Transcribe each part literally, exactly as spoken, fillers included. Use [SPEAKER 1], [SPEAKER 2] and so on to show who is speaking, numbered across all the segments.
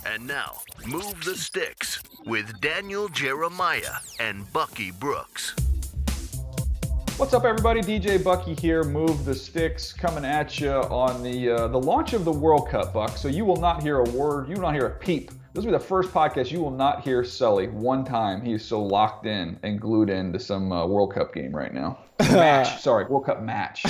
[SPEAKER 1] And now, Move the Sticks with Daniel Jeremiah and Bucky Brooks.
[SPEAKER 2] What's up, everybody? D J Bucky here. Move the Sticks coming at you on the uh, the launch of the World Cup, Buck. So you will not hear a word, you will not hear a peep. This will be the first podcast you will not hear Sully one time. He is so locked in and glued into some uh, World Cup game right now. Match, sorry, World Cup match.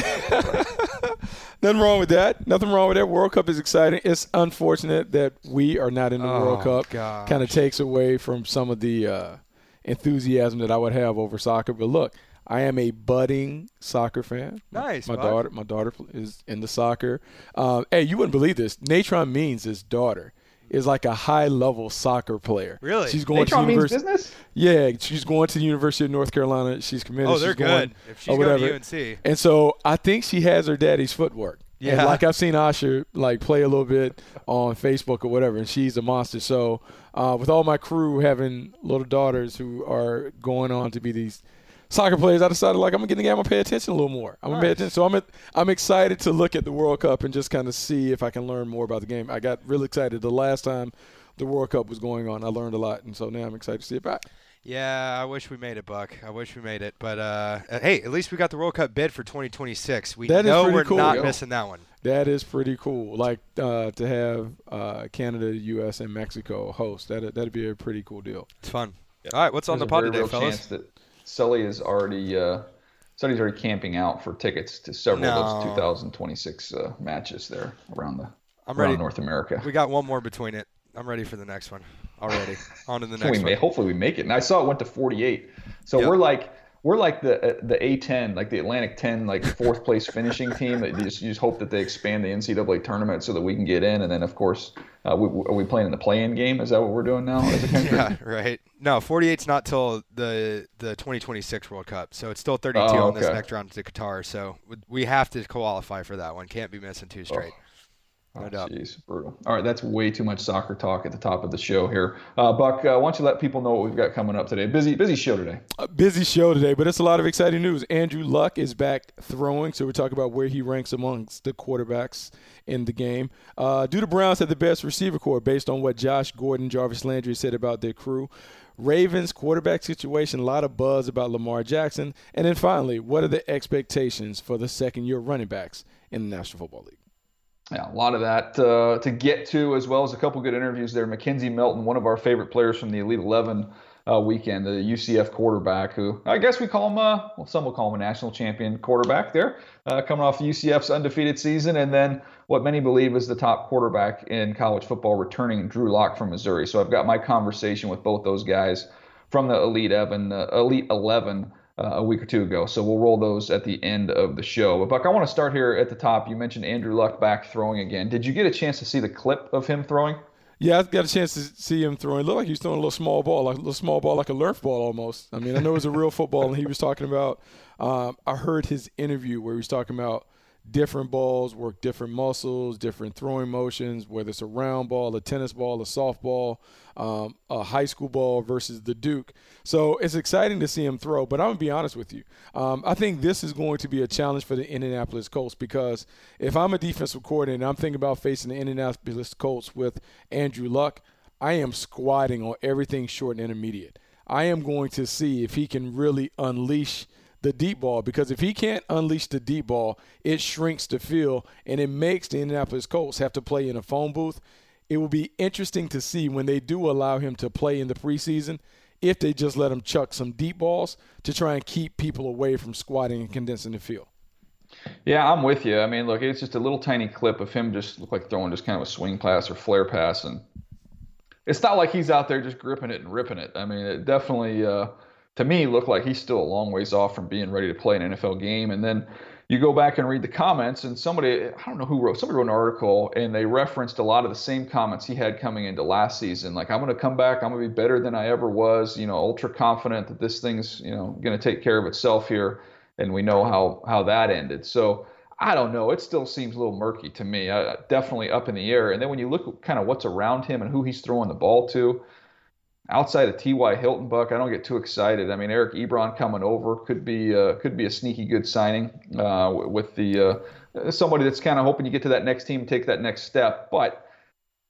[SPEAKER 3] Nothing wrong with that. Nothing wrong with that. World Cup is exciting. It's unfortunate that we are not in the
[SPEAKER 4] oh,
[SPEAKER 3] World Cup.
[SPEAKER 4] Gosh.
[SPEAKER 3] Kind of takes away from some of the uh, enthusiasm that I would have over soccer. But look, I am a budding soccer fan.
[SPEAKER 4] Nice.
[SPEAKER 3] My
[SPEAKER 4] bud.
[SPEAKER 3] daughter, my daughter is into soccer. Um, hey, you wouldn't believe this. Natron Means, his daughter, is like a high-level soccer player.
[SPEAKER 4] Really?
[SPEAKER 3] She's going
[SPEAKER 2] Natron
[SPEAKER 3] to
[SPEAKER 2] Means
[SPEAKER 3] university.
[SPEAKER 2] business?
[SPEAKER 3] Yeah, she's going to the University of North Carolina. She's committed.
[SPEAKER 4] Oh, they're
[SPEAKER 3] she's
[SPEAKER 4] good.
[SPEAKER 3] Going,
[SPEAKER 4] if she's
[SPEAKER 3] or
[SPEAKER 4] going
[SPEAKER 3] whatever.
[SPEAKER 4] to U N C.
[SPEAKER 3] And so I think she has her daddy's footwork.
[SPEAKER 4] Yeah.
[SPEAKER 3] And like I've seen Asha like play a little bit on Facebook or whatever, and she's a monster. So uh, with all my crew having little daughters who are going on to be these soccer players, I decided like I'm gonna get in the game and pay attention a little more. I'm gonna pay
[SPEAKER 4] Nice.
[SPEAKER 3] attention. So I'm at, I'm excited to look at the World Cup and just kind of see if I can learn more about the game. I got really excited the last time the World Cup was going on. I learned a lot, and so now I'm excited to see it back.
[SPEAKER 4] Yeah, I wish we made it, Buck. I wish we made it. But, uh, hey, at least we got the World Cup bid for twenty twenty-six. We
[SPEAKER 3] That is
[SPEAKER 4] know
[SPEAKER 3] pretty
[SPEAKER 4] we're
[SPEAKER 3] cool,
[SPEAKER 4] not
[SPEAKER 3] yo.
[SPEAKER 4] missing that one.
[SPEAKER 3] That is pretty cool. Like uh, to have uh, Canada, U S, and Mexico host. That that'd be a pretty cool deal.
[SPEAKER 4] It's fun. All right, what's on
[SPEAKER 2] There's
[SPEAKER 4] the
[SPEAKER 2] a
[SPEAKER 4] pod
[SPEAKER 2] very
[SPEAKER 4] today,
[SPEAKER 2] real
[SPEAKER 4] fellas?
[SPEAKER 2] chance that Sully is already uh, Sully's already camping out for tickets to several of
[SPEAKER 4] No.
[SPEAKER 2] those two thousand twenty-six uh, matches there around the
[SPEAKER 4] I'm
[SPEAKER 2] around
[SPEAKER 4] ready.
[SPEAKER 2] North America.
[SPEAKER 4] We got one more between it. I'm ready for the next one already. On to the
[SPEAKER 2] we
[SPEAKER 4] next
[SPEAKER 2] may,
[SPEAKER 4] one.
[SPEAKER 2] hopefully we make it. And I saw it went to forty-eight. So
[SPEAKER 4] Yep.
[SPEAKER 2] we're like we're like the uh, the A ten, like the Atlantic ten, like fourth place finishing team. That you just, you just hope that they expand the N C double A tournament so that we can get in. And then of course, uh, we, are we playing in the play-in game? Is that what we're doing now as a country?
[SPEAKER 4] Yeah, right. No, forty-eight's not till the the twenty twenty-six World Cup. So it's still thirty-two
[SPEAKER 2] Oh,
[SPEAKER 4] on this
[SPEAKER 2] okay.
[SPEAKER 4] next round to Qatar. So we have to qualify for that one. Can't be missing two straight. No
[SPEAKER 2] Oh,
[SPEAKER 4] doubt.
[SPEAKER 2] jeez, brutal. All right, that's way too much soccer talk at the top of the show here. Uh, Buck, uh, why don't you let people know what we've got coming up today? Busy, busy show today.
[SPEAKER 3] A busy show today, but it's a lot of exciting news. Andrew Luck is back throwing, so we're talking about where he ranks amongst the quarterbacks in the game. Uh, do the Browns have the best receiver corps based on what Josh Gordon, Jarvis Landry said about their crew? Ravens quarterback situation, a lot of buzz about Lamar Jackson. And then finally, what are the expectations for the second-year running backs in the National Football League?
[SPEAKER 2] Yeah, a lot of that uh, to get to, as well as a couple good interviews there. Mackenzie Melton, one of our favorite players from the Elite eleven uh, weekend, the U C F quarterback, who I guess we call him, uh, well, some will call him a national champion quarterback there, uh, coming off U C F's undefeated season, and then what many believe is the top quarterback in college football, returning Drew Lock from Missouri. So I've got my conversation with both those guys from the Elite eleven, uh, Elite eleven Uh, a week or two ago. So we'll roll those at the end of the show. But Buck, I want to start here at the top. You mentioned Andrew Luck back throwing again. Did you get a chance to see the clip of him throwing?
[SPEAKER 3] Yeah, I got a chance to see him throwing. It looked like he was throwing a little small ball, like a little small ball, like a Lurf ball almost. I mean, I know it was a real football, and he was talking about um, – I heard his interview where he was talking about different balls work different muscles, different throwing motions, whether it's a round ball, a tennis ball, a softball, um, a high school ball versus the Duke. So it's exciting to see him throw, but I'm going to be honest with you. Um, I think this is going to be a challenge for the Indianapolis Colts, because if I'm a defensive coordinator and I'm thinking about facing the Indianapolis Colts with Andrew Luck, I am squatting on everything short and intermediate. I am going to see if he can really unleash the deep ball, because if he can't unleash the deep ball, it shrinks the field and it makes the Indianapolis Colts have to play in a phone booth. It will be interesting to see when they do allow him to play in the preseason, if they just let him chuck some deep balls to try and keep people away from squatting and condensing the field.
[SPEAKER 2] Yeah, I'm with you. I mean, look, it's just a little tiny clip of him just look like throwing just kind of a swing pass or flare pass, and it's not like he's out there just gripping it and ripping it. I mean, it definitely uh, – to me, looked like he's still a long ways off from being ready to play an N F L game. And then you go back and read the comments, and somebody, I don't know who wrote, somebody wrote an article, and they referenced a lot of the same comments he had coming into last season. Like, I'm going to come back, I'm going to be better than I ever was, you know, ultra confident that this thing's, you know, going to take care of itself here. And we know how, how that ended. So I don't know. It still seems a little murky to me. Uh, definitely up in the air. And then when you look at kind of what's around him and who he's throwing the ball to, outside of T Y. Hilton, Buck, I don't get too excited. I mean, Eric Ebron coming over could be uh, could be a sneaky good signing uh, with the uh, somebody that's kind of hoping you get to that next team, take that next step. But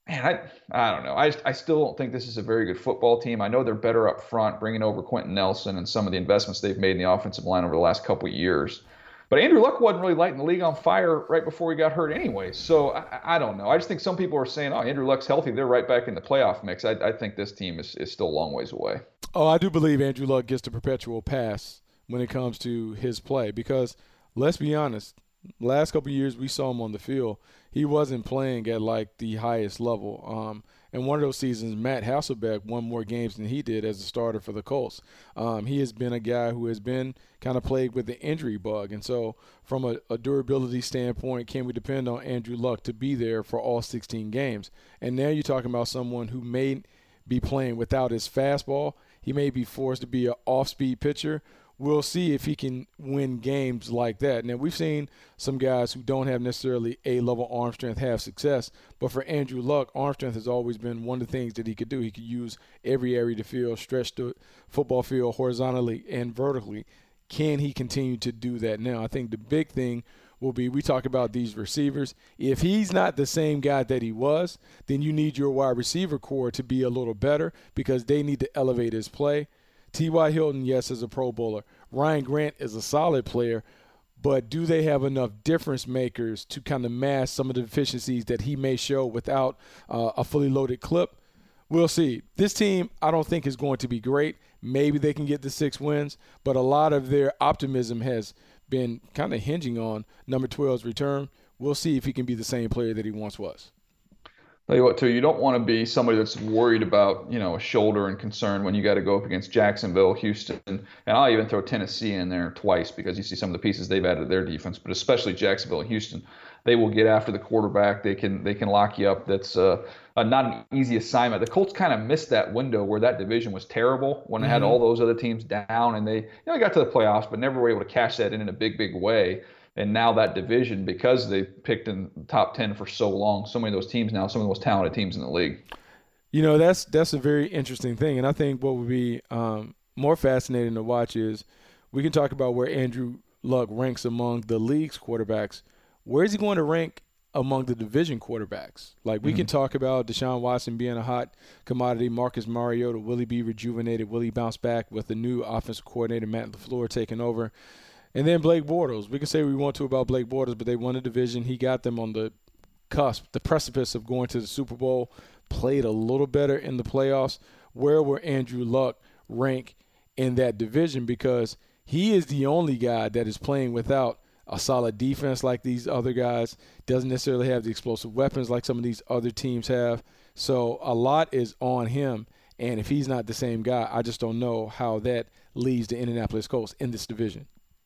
[SPEAKER 2] Man, I I don't know. I just, I still don't think this is a very good football team. I know they're better up front, bringing over Quentin Nelson and some of the investments they've made in the offensive line over the last couple of years. But Andrew Luck wasn't really lighting the league on fire right before he got hurt anyway. So I, I don't know. I just think some people are saying, oh, Andrew Luck's healthy. They're right back in the playoff mix. I, I think this team is, is still a long ways away.
[SPEAKER 3] Oh, I do believe Andrew Luck gets the perpetual pass when it comes to his play because, let's be honest, last couple of years we saw him on the field. He wasn't playing at, like, the highest level. Um, and one of those seasons, Matt Hasselbeck won more games than he did as a starter for the Colts. Um, he has been a guy who has been kind of plagued with the injury bug. And so from a, a durability standpoint, can we depend on Andrew Luck to be there for all sixteen games? And now you're talking about someone who may be playing without his fastball. He may be forced to be an off-speed pitcher. We'll see if he can win games like that. Now, we've seen some guys who don't have necessarily A-level arm strength have success, but for Andrew Luck, arm strength has always been one of the things that he could do. He could use every area to field, stretch the football field horizontally and vertically. Can he continue to do that now? I think the big thing will be, we talk about these receivers. If he's not the same guy that he was, then you need your wide receiver core to be a little better because they need to elevate his play. T Y. Hilton, yes, is a Pro Bowler. Ryan Grant is a solid player, but do they have enough difference makers to kind of mask some of the deficiencies that he may show without uh, a fully loaded clip? We'll see. This team, I don't think, is going to be great. Maybe they can get the six wins, but a lot of their optimism has been kind of hinging on number twelve's return. We'll see if he can be the same player that he once was.
[SPEAKER 2] Tell you what, too, you don't want to be somebody that's worried about, you know, a shoulder and concern when you got to go up against Jacksonville, Houston, and I'll even throw Tennessee in there twice because you see some of the pieces they've added to their defense, but especially Jacksonville and Houston. They will get after the quarterback. They can they can lock you up. That's uh, uh, not an easy assignment. The Colts kind of missed that window where that division was terrible when they
[SPEAKER 3] Mm-hmm.
[SPEAKER 2] had all those other teams down, and they you know got to the playoffs, but never were able to cash that in in a big, big way. And now that division, because they picked in the top ten for so long, so many of those teams now, some of the most talented teams in the league.
[SPEAKER 3] You know, that's that's a very interesting thing. And I think what would be um, more fascinating to watch is we can talk about where Andrew Luck ranks among the league's quarterbacks. Where is he going to rank among the division quarterbacks? Like, we mm-hmm. can talk about Deshaun Watson being a hot commodity, Marcus Mariota, will he be rejuvenated? Will he bounce back with the new offensive coordinator, Matt LaFleur, taking over? And then Blake Bortles. We can say we want to about Blake Bortles, but they won a division. He got them on the cusp, the precipice of going to the Super Bowl, played a little better in the playoffs. Where will Andrew Luck rank in that division? Because he is the only guy that is playing without a solid defense like these other guys, doesn't necessarily have the explosive weapons like some of these other teams have. So a lot is on him. And if he's not the same guy, I just don't know how that leaves the Indianapolis Colts in this division.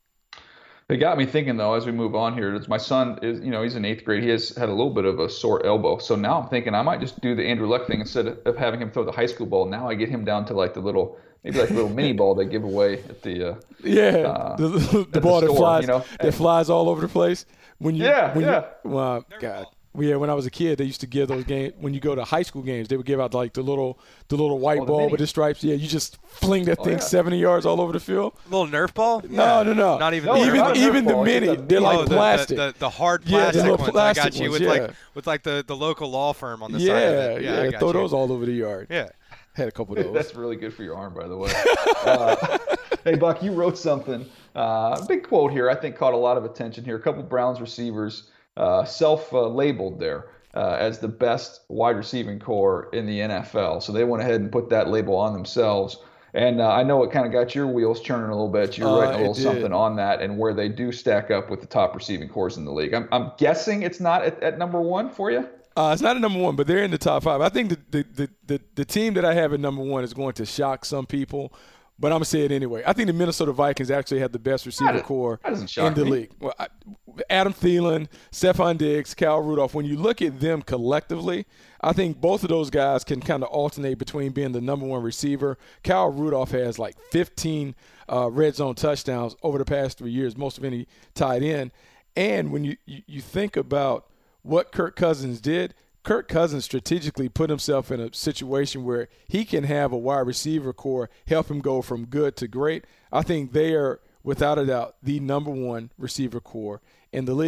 [SPEAKER 2] It got me thinking, though, as we move on here. It's my son is, you know, he's in eighth grade. He has had a little bit of a sore elbow. So now I'm thinking I might just do the Andrew Luck thing instead of having him throw the high school ball. Now I get him down to like the little, maybe like a little mini ball they give away at the uh,
[SPEAKER 3] yeah,
[SPEAKER 2] uh,
[SPEAKER 3] the, the, the ball
[SPEAKER 2] the
[SPEAKER 3] that
[SPEAKER 2] store,
[SPEAKER 3] flies
[SPEAKER 2] you know?
[SPEAKER 3] that flies all over the place. When you,
[SPEAKER 2] yeah,
[SPEAKER 3] when
[SPEAKER 2] yeah.
[SPEAKER 3] You, well, God. Yeah, when I was a kid, they used to give those games. When you go to high school games, they would give out like the little, the little white
[SPEAKER 2] oh, the
[SPEAKER 3] ball
[SPEAKER 2] mini.
[SPEAKER 3] with the stripes. Yeah, you just fling that
[SPEAKER 2] oh,
[SPEAKER 3] thing
[SPEAKER 2] yeah.
[SPEAKER 3] seventy yards all over the field.
[SPEAKER 4] A little Nerf ball?
[SPEAKER 3] No, no, no.
[SPEAKER 4] Not even
[SPEAKER 2] No,
[SPEAKER 4] the
[SPEAKER 3] even
[SPEAKER 2] not a Nerf
[SPEAKER 3] even the
[SPEAKER 2] ball, it's
[SPEAKER 3] mini.
[SPEAKER 2] just a
[SPEAKER 3] They're
[SPEAKER 2] mini.
[SPEAKER 3] like
[SPEAKER 4] oh, the,
[SPEAKER 3] plastic.
[SPEAKER 4] The, the, the hard
[SPEAKER 3] Yeah, the
[SPEAKER 4] plastic
[SPEAKER 3] little
[SPEAKER 4] ones.
[SPEAKER 3] plastic
[SPEAKER 4] I got you
[SPEAKER 3] ones,
[SPEAKER 4] with
[SPEAKER 3] yeah.
[SPEAKER 4] like with like the, the local law firm on the
[SPEAKER 3] yeah,
[SPEAKER 4] side of it. Yeah,
[SPEAKER 3] yeah.
[SPEAKER 4] I got
[SPEAKER 3] Throw
[SPEAKER 4] you.
[SPEAKER 3] those all over the yard.
[SPEAKER 4] Yeah.
[SPEAKER 3] Had a couple of those.
[SPEAKER 2] That's really good for your arm, by the way. uh, hey, Buck, you wrote something. Uh, big quote here. I think caught a lot of attention here. A couple Browns receivers uh, self-labeled there. Uh, as the best wide receiving core in the N F L. So they went ahead and put that label on themselves. And uh, I know it kind of got your wheels churning a little bit. You're
[SPEAKER 3] Uh,
[SPEAKER 2] writing a
[SPEAKER 3] it
[SPEAKER 2] little
[SPEAKER 3] did.
[SPEAKER 2] something on that and where they do stack up with the top receiving cores in the league. I'm, I'm guessing it's not at, at number one for you?
[SPEAKER 3] Uh, it's not a number one, but they're in the top five. I think the, the, the, the, the team that I have at number one is going to shock some people, but I'm going to say it anyway. I think the Minnesota Vikings actually have the best receiver
[SPEAKER 2] That-
[SPEAKER 3] core
[SPEAKER 2] that doesn't shock
[SPEAKER 3] in the
[SPEAKER 2] me.
[SPEAKER 3] league. Well, I, Adam Thielen, Stephon Diggs, Kyle Rudolph, when you look at them collectively, I think both of those guys can kind of alternate between being the number one receiver. Kyle Rudolph has like fifteen uh, red zone touchdowns over the past three years, most of any tight end. And when you, you, you think about what Kirk Cousins did, Kirk Cousins strategically put himself in a situation where he can have a wide receiver core help him go from good to great. I think they are, without a doubt, the number one receiver core in the league.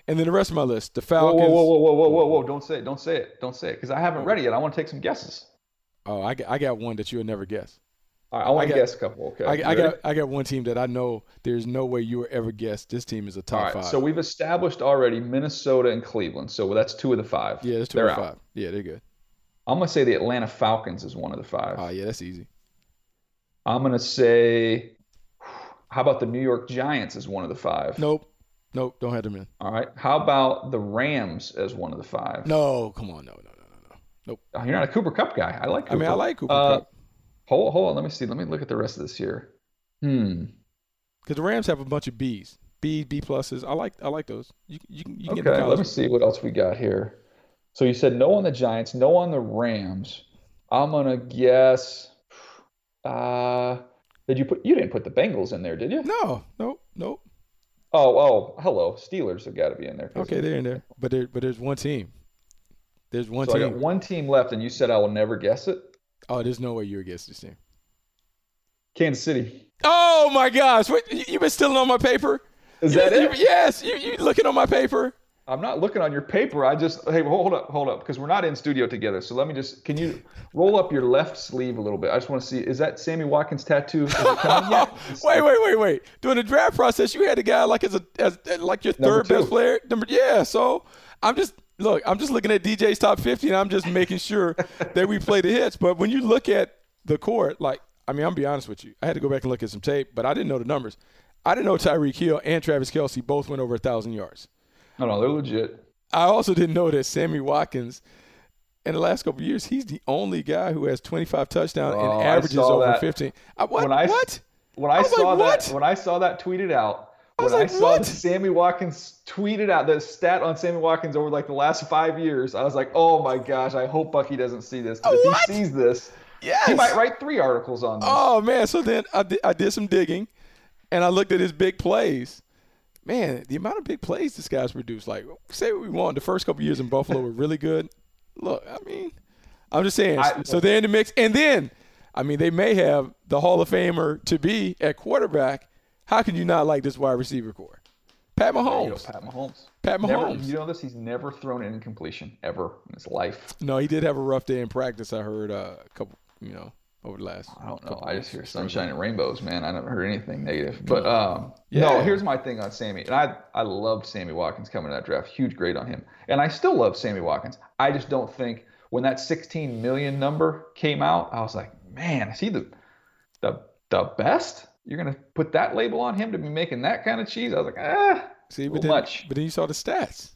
[SPEAKER 3] And then the rest of my list, the
[SPEAKER 2] Whoa,
[SPEAKER 3] Falcons.
[SPEAKER 2] whoa, whoa, whoa, whoa, whoa, whoa! Don't say it. Don't say it. Don't say it. Because I haven't read it yet. I want to take some guesses.
[SPEAKER 3] Oh, I got, I got one that you would never guess.
[SPEAKER 2] All right, I want
[SPEAKER 3] I
[SPEAKER 2] to
[SPEAKER 3] got-
[SPEAKER 2] guess a couple. Okay.
[SPEAKER 3] I,
[SPEAKER 2] You
[SPEAKER 3] I
[SPEAKER 2] ready?
[SPEAKER 3] got I got one team that I know there's no way you will ever guess. This team is a top
[SPEAKER 2] All right.
[SPEAKER 3] five.
[SPEAKER 2] So we've established already Minnesota and Cleveland. So that's two of the five.
[SPEAKER 3] yeah, that's two
[SPEAKER 2] They're
[SPEAKER 3] or
[SPEAKER 2] out.
[SPEAKER 3] five. Yeah, they're good.
[SPEAKER 2] I'm gonna say the Atlanta Falcons is one of the five.
[SPEAKER 3] Oh, yeah, that's easy.
[SPEAKER 2] I'm gonna say, how about the New York Giants as one of the five?
[SPEAKER 3] Nope. Nope. Don't have them in.
[SPEAKER 2] All right. How about the Rams as one of the five?
[SPEAKER 3] No, come on. No, no, no, no, no.
[SPEAKER 2] Oh, you're not a Cooper Cup guy. I like Cooper.
[SPEAKER 3] I mean, I like Cooper
[SPEAKER 2] Uh,
[SPEAKER 3] Cup
[SPEAKER 2] Hold, hold on. Let me see. Let me look at the rest of this year. Hmm.
[SPEAKER 3] because the Rams have a bunch of Bs, B, B pluses. I like I like those. You you, can- you can get
[SPEAKER 2] Okay.
[SPEAKER 3] the
[SPEAKER 2] Let
[SPEAKER 3] college.
[SPEAKER 2] me see what else we got here. So you said no on the Giants, no on the Rams. I'm gonna guess. Uh, did you put? You didn't put the Bengals in there, did you?
[SPEAKER 3] No, nope, nope.
[SPEAKER 2] Oh, oh, hello. Steelers have got to be in there. 'cause-
[SPEAKER 3] Okay, they're in there, but there but there's one team. There's one
[SPEAKER 2] So I
[SPEAKER 3] team.
[SPEAKER 2] got one team left, and you said I will never guess it.
[SPEAKER 3] Oh, there's no way you would guess this team.
[SPEAKER 2] Kansas City.
[SPEAKER 3] Oh my gosh! Wait, you, you been stealing on my paper?
[SPEAKER 2] Is
[SPEAKER 3] You-
[SPEAKER 2] that
[SPEAKER 3] you-
[SPEAKER 2] it?
[SPEAKER 3] Yes. You you looking on my paper?
[SPEAKER 2] I'm not looking on your paper. I just hey, hold up, hold up, because we're not in studio together. So let me just. Can you roll up your left sleeve a little bit? I just want to see. Is that Sammy Watkins tattoo? Is it coming yet?
[SPEAKER 3] wait, wait, wait, wait. During the draft process, you had the guy like as a as like your
[SPEAKER 2] Number
[SPEAKER 3] third best
[SPEAKER 2] two.
[SPEAKER 3] player. Number yeah. So I'm just look. I'm just looking at D J's top fifty, and I'm just making sure that we play the hits. But when you look at the court, like I mean, I'm gonna be honest with you. I had to go back and look at some tape, but I didn't know the numbers. I didn't know Tyreek Hill and Travis Kelce both went over a thousand yards.
[SPEAKER 2] No, no, they're legit.
[SPEAKER 3] I also didn't know that Sammy Watkins, in the last couple of years, he's the only guy who has twenty-five touchdowns
[SPEAKER 2] Oh,
[SPEAKER 3] and
[SPEAKER 2] I
[SPEAKER 3] averages
[SPEAKER 2] saw
[SPEAKER 3] over
[SPEAKER 2] that.
[SPEAKER 3] fifteen. I, what?
[SPEAKER 2] When I-
[SPEAKER 3] what?
[SPEAKER 2] When I,
[SPEAKER 3] I was
[SPEAKER 2] saw
[SPEAKER 3] like,
[SPEAKER 2] that,
[SPEAKER 3] what?
[SPEAKER 2] when I saw that tweeted out,
[SPEAKER 3] I
[SPEAKER 2] when
[SPEAKER 3] was
[SPEAKER 2] I
[SPEAKER 3] like,
[SPEAKER 2] saw
[SPEAKER 3] what?
[SPEAKER 2] that Sammy Watkins tweeted out the stat on Sammy Watkins over like the last five years, I was like, oh my gosh, I hope Bucky doesn't see this. But if
[SPEAKER 3] What?
[SPEAKER 2] he sees this,
[SPEAKER 3] Yes.
[SPEAKER 2] he might write three articles on this.
[SPEAKER 3] Oh man! So then I did, I did some digging, and I looked at his big plays. Man, the amount of big plays this guy's produced. Like, say what we want. The first couple years in Buffalo were really good. Look, I mean, I'm just saying.
[SPEAKER 2] I-
[SPEAKER 3] so they're in the mix, and then, I mean, they may have the Hall of Famer to be at quarterback. How can you not like this wide receiver core? Pat
[SPEAKER 2] You know,
[SPEAKER 3] Mahomes.
[SPEAKER 2] Pat Mahomes.
[SPEAKER 3] Pat
[SPEAKER 2] Never,
[SPEAKER 3] Mahomes.
[SPEAKER 2] you know this? He's never thrown an incompletion ever in his life.
[SPEAKER 3] No, he did have a rough day in practice. I heard uh, a couple, you know, over the last.
[SPEAKER 2] I don't know.
[SPEAKER 3] couple
[SPEAKER 2] I just
[SPEAKER 3] weeks.
[SPEAKER 2] hear sunshine and rainbows, man. I never heard anything negative. But um,
[SPEAKER 3] Yeah.
[SPEAKER 2] no, here's my thing on Sammy. And I, I loved Sammy Watkins coming to that draft. Huge grade on him. And I still love Sammy Watkins. I just don't think when that sixteen million number came out, I was like, man, is he the the the best? You're gonna put that label on him to be making that kind of cheese? I was like, ah,
[SPEAKER 3] See,
[SPEAKER 2] a
[SPEAKER 3] but
[SPEAKER 2] little
[SPEAKER 3] then,
[SPEAKER 2] much.
[SPEAKER 3] but then you saw the stats.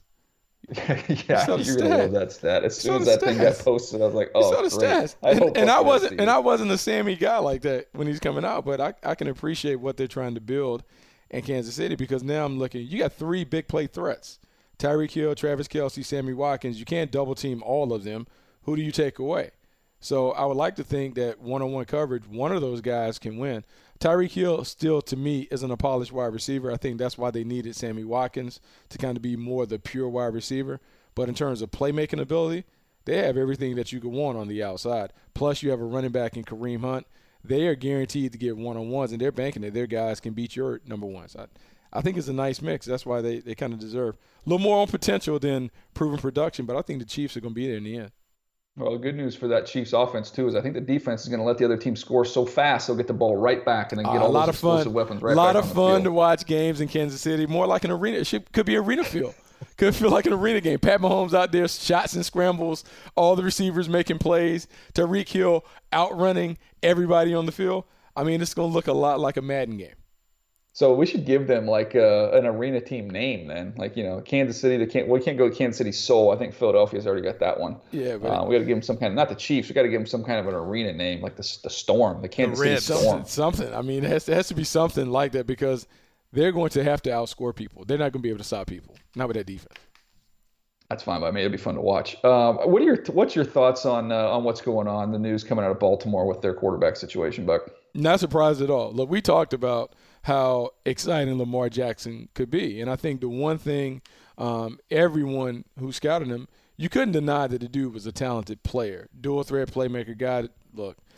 [SPEAKER 2] yeah,
[SPEAKER 3] saw the
[SPEAKER 2] you're gonna
[SPEAKER 3] stat.
[SPEAKER 2] love that stat. As
[SPEAKER 3] You
[SPEAKER 2] soon
[SPEAKER 3] saw
[SPEAKER 2] as
[SPEAKER 3] the
[SPEAKER 2] that thing got
[SPEAKER 3] stats.
[SPEAKER 2] posted, I was like,
[SPEAKER 3] You
[SPEAKER 2] oh,
[SPEAKER 3] saw the
[SPEAKER 2] great.
[SPEAKER 3] stats,
[SPEAKER 2] I
[SPEAKER 3] and,
[SPEAKER 2] hope
[SPEAKER 3] and I
[SPEAKER 2] Bucky
[SPEAKER 3] wasn't,
[SPEAKER 2] does
[SPEAKER 3] and
[SPEAKER 2] see
[SPEAKER 3] I
[SPEAKER 2] it.
[SPEAKER 3] wasn't a Sammy guy like that when he's coming out. But I, I can appreciate what they're trying to build in Kansas City because now I'm looking. You got three big play threats: Tyreek Hill, Travis Kelce, Sammy Watkins. You can't double team all of them. Who do you take away? So I would like to think that one-on-one coverage, one of those guys can win. Tyreek Hill still, to me, isn't a polished wide receiver. I think that's why they needed Sammy Watkins to kind of be more the pure wide receiver. But in terms of playmaking ability, they have everything that you could want on the outside. Plus, you have a running back in Kareem Hunt. They are guaranteed to get one-on-ones, and they're banking that their guys can beat your number ones. I, I think it's a nice mix. That's why they, they kind of deserve a little more on potential than proven production, but I think the Chiefs are going to be there in the end.
[SPEAKER 2] Well, the good news for that Chiefs offense too is I think the defense is going to let the other team score so fast they'll get the ball right back and then get
[SPEAKER 3] Uh,
[SPEAKER 2] all
[SPEAKER 3] a lot
[SPEAKER 2] those
[SPEAKER 3] of fun.
[SPEAKER 2] explosive weapons right
[SPEAKER 3] a lot
[SPEAKER 2] back
[SPEAKER 3] of
[SPEAKER 2] on the
[SPEAKER 3] fun
[SPEAKER 2] field.
[SPEAKER 3] to watch games in Kansas City. More like an arena. It should, could be arena feel. Could feel like an arena game. Pat Mahomes out there, shots and scrambles, all the receivers making plays. Tyreek Hill outrunning everybody on the field. I mean, it's going to look a lot like a Madden game.
[SPEAKER 2] So we should give them like a, an arena team name then, like you know Kansas City. They can't. We can't go Kansas City Soul. I think Philadelphia's already got that one.
[SPEAKER 3] Yeah, but
[SPEAKER 2] Uh, we got to give them some kind of not the Chiefs. We got to give them some kind of an arena name like the the Storm, the Kansas
[SPEAKER 4] The
[SPEAKER 2] City
[SPEAKER 4] Ribs.
[SPEAKER 2] Storm.
[SPEAKER 3] something, something. I mean, it has, it has to be something like that because they're going to have to outscore people. They're not going to be able to stop people. Not with that defense.
[SPEAKER 2] That's fine by me. It'd be fun to watch. Um, what are your what's your thoughts on uh, on what's going on? The news coming out of Baltimore with their quarterback situation, Buck.
[SPEAKER 3] Not surprised at all. Look, we talked about how exciting Lamar Jackson could be. And I think the one thing um, everyone who scouted him, you couldn't deny that the dude was a talented player. Dual threat playmaker guy. Look,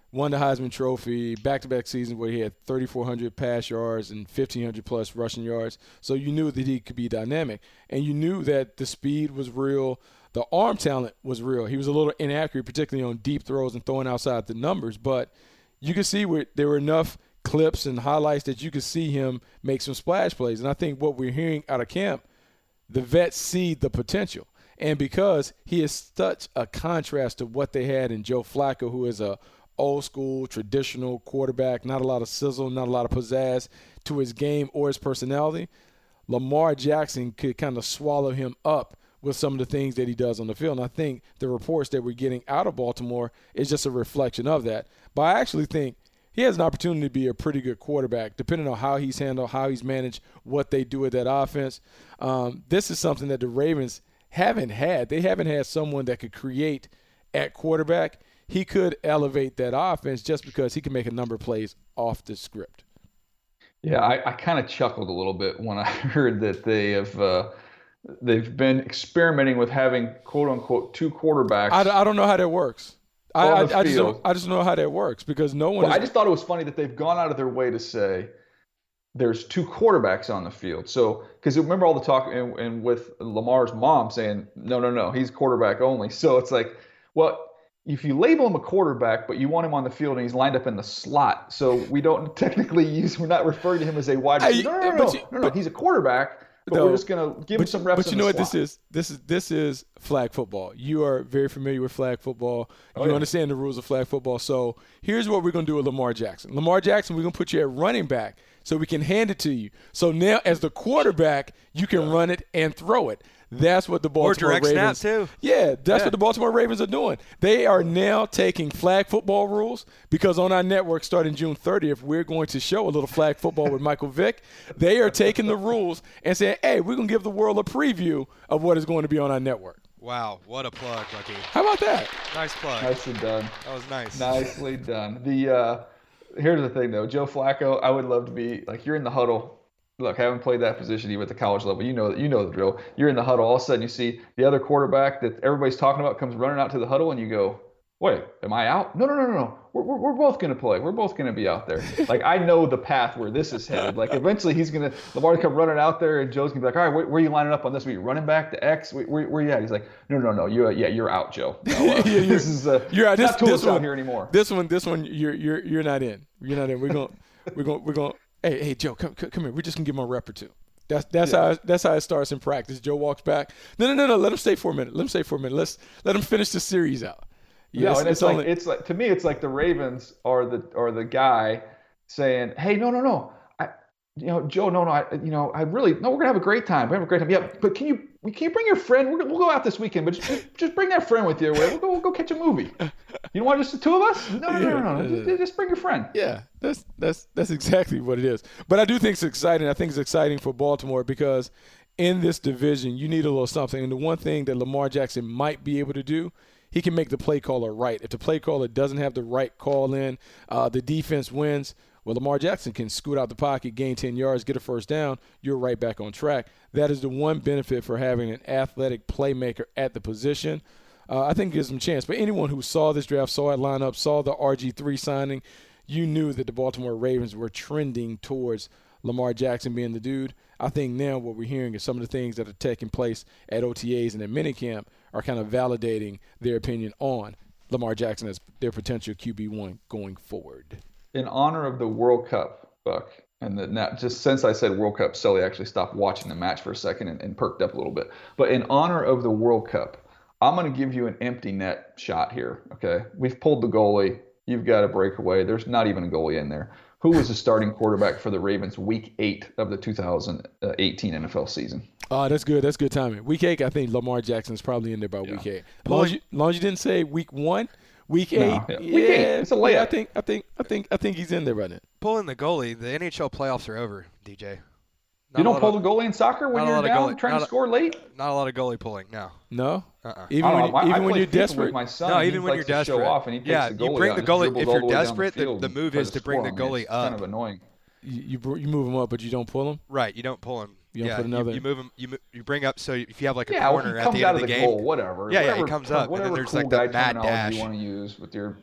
[SPEAKER 3] won the Heisman Trophy, back-to-back seasons where he had thirty-four hundred pass yards and fifteen hundred plus rushing yards. So you knew that he could be dynamic. And you knew that the speed was real. The arm talent was real. He was a little inaccurate, particularly on deep throws and throwing outside the numbers. But you could see where there were enough clips and highlights that you could see him make some splash plays. And I think what we're hearing out of camp, the vets see the potential. And because he is such a contrast to what they had in Joe Flacco, who is a old school, traditional quarterback, not a lot of sizzle, not a lot of pizzazz to his game or his personality, Lamar Jackson could kind of swallow him up with some of the things that he does on the field. And I think the reports that we're getting out of Baltimore is just a reflection of that. But I actually think he has an opportunity to be a pretty good quarterback, depending on how he's handled, how he's managed, what they do with that offense. Um, this is something that the Ravens haven't had. They haven't had someone that could create at quarterback. He could elevate that offense just because he can make a number of plays off the script.
[SPEAKER 2] Yeah, I, I kind of chuckled a little bit when I heard that they have uh, they've been experimenting with having quote unquote two quarterbacks.
[SPEAKER 3] I, I don't know how that works. I, I, I just
[SPEAKER 2] field.
[SPEAKER 3] don't, I just don't know how that works because no one.
[SPEAKER 2] Well,
[SPEAKER 3] is,
[SPEAKER 2] I just thought it was funny that they've gone out of their way to say there's two quarterbacks on the field. So, because remember all the talk and, and with Lamar's mom saying, no, no, no, he's quarterback only. So it's like, well, if you label him a quarterback, but you want him on the field and he's lined up in the slot, so we don't technically use, we're not referring to him as a wide receiver. No, no, no, no,
[SPEAKER 3] you,
[SPEAKER 2] no, no, he's a quarterback, but
[SPEAKER 3] no,
[SPEAKER 2] we're just going to give
[SPEAKER 3] but,
[SPEAKER 2] him some reps
[SPEAKER 3] But you
[SPEAKER 2] in
[SPEAKER 3] know
[SPEAKER 2] the
[SPEAKER 3] what
[SPEAKER 2] slot.
[SPEAKER 3] this is? This is this is flag football. You are very familiar with flag football. You
[SPEAKER 2] oh, yeah.
[SPEAKER 3] understand the rules of flag football. So here's what we're going to do with Lamar Jackson. Lamar Jackson, we're going to put you at running back so we can hand it to you. So now as the quarterback, you can run it and throw it. That's what the Baltimore
[SPEAKER 4] or direct
[SPEAKER 3] Ravens.
[SPEAKER 4] snap too.
[SPEAKER 3] Yeah, that's
[SPEAKER 4] yeah.
[SPEAKER 3] what the Baltimore Ravens are doing. They are now taking flag football rules because on our network starting June thirtieth, we're going to show a little flag football with Michael Vick. They are taking the rules and saying, "Hey, we're going to give the world a preview of what is going to be on our network."
[SPEAKER 4] Wow, what a plug, Bucky.
[SPEAKER 3] How about that?
[SPEAKER 4] Nice plug.
[SPEAKER 2] Nicely done.
[SPEAKER 4] That was nice.
[SPEAKER 2] Nicely done. The uh, here's the thing though, Joe Flacco, I would love to be like you're in the huddle. Look, I haven't played that position even at the college level. You know, you know the drill. You're in the huddle. All of a sudden, you see the other quarterback that everybody's talking about comes running out to the huddle, and you go, "Wait, am I out? No, no, no, no, no. We're we're, we're both going to play. We're both going to be out there." Like I know the path where this is headed. Like eventually, he's going to Lamar come running out there, and Joe's going to be like, "All right, where, where are you lining up on this? Are you running back to X? Where, where, where you at?" He's like, "No, no, no. You yeah, you're out, Joe. No, uh,
[SPEAKER 3] yeah,
[SPEAKER 2] this is uh,
[SPEAKER 3] you're out. This,
[SPEAKER 2] not
[SPEAKER 3] this
[SPEAKER 2] tools out
[SPEAKER 3] one
[SPEAKER 2] here anymore.
[SPEAKER 3] This one, this one, you're you're you're not in. You're not in. We're going, we're going, we're going. Hey, hey, Joe, come come here. We're just gonna give him a rep or two. That's that's yeah. how that's how it starts in practice. Joe walks back. No, no, no, no. Let him stay for a minute. Let him stay for a minute. Let's let him finish the series out.
[SPEAKER 2] Yeah, no, and it's, it's like only, it's like to me, it's like the Ravens are the are the guy saying, "Hey, no, no, no, I, you know, Joe, no, no, I, you know, I really no, we're gonna have a great time. We're gonna have a great time. Yeah, but can you we can you bring your friend? We're gonna, we'll go out this weekend, but just, just bring that friend with you. We'll go we'll go catch a movie. You don't want just the two of us? No, no, no, no, no. Just, just bring your friend.
[SPEAKER 3] Yeah, that's that's that's exactly what it is. But I do think it's exciting. I think it's exciting for Baltimore because in this division, you need a little something. And the one thing that Lamar Jackson might be able to do, he can make the play caller right. If the play caller doesn't have the right call in, uh, the defense wins. Well, Lamar Jackson can scoot out the pocket, gain ten yards, get a first down. You're right back on track. That is the one benefit for having an athletic playmaker at the position. Uh, I think it gives them a chance. But anyone who saw this draft, saw it line up, saw the R G three signing, you knew that the Baltimore Ravens were trending towards Lamar Jackson being the dude. I think now what we're hearing is some of the things that are taking place at O T As and at minicamp are kind of validating their opinion on Lamar Jackson as their potential Q B one going forward.
[SPEAKER 2] In honor of the World Cup, Buck, and the, now, just since I said World Cup, Sully actually stopped watching the match for a second and, and perked up a little bit. But in honor of the World Cup, I'm going to give you an empty net shot here, okay? We've pulled the goalie. You've got a breakaway. There's not even a goalie in there. Who was the starting quarterback for the Ravens week eight of the two thousand eighteen N F L season?
[SPEAKER 3] Oh, that's good. That's good timing. Week eight, I think Lamar Jackson's probably in there by yeah. week eight. As long as, you, long as you didn't say week one, week eight. No, yeah.
[SPEAKER 2] Week yeah, eight. It's a layup.
[SPEAKER 3] Yeah, I think, I think, I think, I think he's in there right now.
[SPEAKER 4] Pulling the goalie, the N H L playoffs are over, D J.
[SPEAKER 2] Not you don't pull of, the goalie in soccer when you're down goalie, trying to score late?
[SPEAKER 4] Not a lot of goalie pulling, no.
[SPEAKER 3] No?
[SPEAKER 4] Uh-uh.
[SPEAKER 3] Even when,
[SPEAKER 2] know,
[SPEAKER 3] you, even
[SPEAKER 2] I
[SPEAKER 3] when you're
[SPEAKER 2] FIFA
[SPEAKER 3] desperate?
[SPEAKER 2] With my son,
[SPEAKER 4] no, even when you're desperate.
[SPEAKER 2] Show off and he takes
[SPEAKER 4] yeah,
[SPEAKER 2] the goalie
[SPEAKER 4] you bring the goalie. If you're desperate, the, the, the move is to bring the goalie
[SPEAKER 2] it's
[SPEAKER 4] up.
[SPEAKER 2] Kind of annoying.
[SPEAKER 3] You, you you move him up, but you don't pull him?
[SPEAKER 4] Right, you don't pull him.
[SPEAKER 3] You don't
[SPEAKER 4] yeah,
[SPEAKER 3] put another.
[SPEAKER 4] You, you move him. You you bring up. So if you have like a
[SPEAKER 2] yeah,
[SPEAKER 4] corner
[SPEAKER 2] well,
[SPEAKER 4] at the end of the,
[SPEAKER 2] the
[SPEAKER 4] game,
[SPEAKER 2] goal, whatever.
[SPEAKER 4] Yeah,
[SPEAKER 2] whatever,
[SPEAKER 4] yeah, he comes up, and then there's
[SPEAKER 2] cool
[SPEAKER 4] like the
[SPEAKER 2] guy
[SPEAKER 4] mad dash
[SPEAKER 2] you want to use with your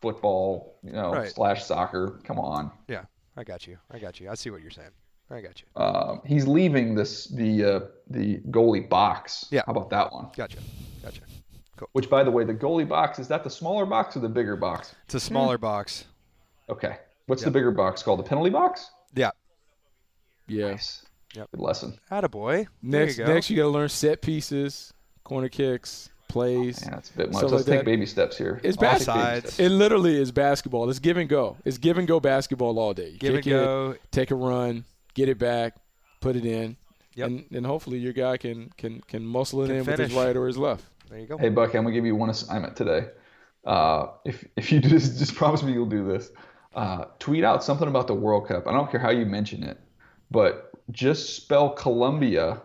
[SPEAKER 2] football, you know,
[SPEAKER 4] Right.
[SPEAKER 2] slash soccer. Come on.
[SPEAKER 4] Yeah, I got you. I got you. I see what you're saying. I got you.
[SPEAKER 2] Um, he's leaving this the uh, the goalie box.
[SPEAKER 4] Yeah.
[SPEAKER 2] How about that one?
[SPEAKER 4] Gotcha. Gotcha.
[SPEAKER 2] Which, by the way, the goalie box, is that the smaller box or the bigger box?
[SPEAKER 4] It's a smaller box.
[SPEAKER 2] Okay. What's
[SPEAKER 4] Yep.
[SPEAKER 2] the bigger box called? The penalty box?
[SPEAKER 4] Yeah.
[SPEAKER 3] Yeah.
[SPEAKER 2] Nice.
[SPEAKER 4] Yep.
[SPEAKER 2] Good lesson.
[SPEAKER 4] Attaboy. There
[SPEAKER 3] Next,
[SPEAKER 4] you go.
[SPEAKER 3] next you got to learn set pieces, corner kicks, plays.
[SPEAKER 2] Yeah, that's a bit much.
[SPEAKER 3] Stuff
[SPEAKER 2] Let's
[SPEAKER 3] like
[SPEAKER 2] take
[SPEAKER 3] that.
[SPEAKER 2] baby steps here.
[SPEAKER 3] It's
[SPEAKER 2] I'll take baby
[SPEAKER 3] basketball.
[SPEAKER 4] Offsides.
[SPEAKER 2] steps.
[SPEAKER 3] It literally is basketball. It's give and go. It's give and go basketball all day. You
[SPEAKER 4] Give and
[SPEAKER 3] kick
[SPEAKER 4] go.
[SPEAKER 3] it, take a run, get it back, put it in,
[SPEAKER 4] Yep.
[SPEAKER 3] and and hopefully your guy can can can muscle it
[SPEAKER 4] Can
[SPEAKER 3] in with his
[SPEAKER 4] finish.
[SPEAKER 3] right or his left.
[SPEAKER 4] There you go.
[SPEAKER 2] Hey, Bucky, I'm gonna give you one assignment today. Uh, if if you do this, just promise me you'll do this. Uh, tweet out something about the World Cup. I don't care how you mention it, but just spell Colombia,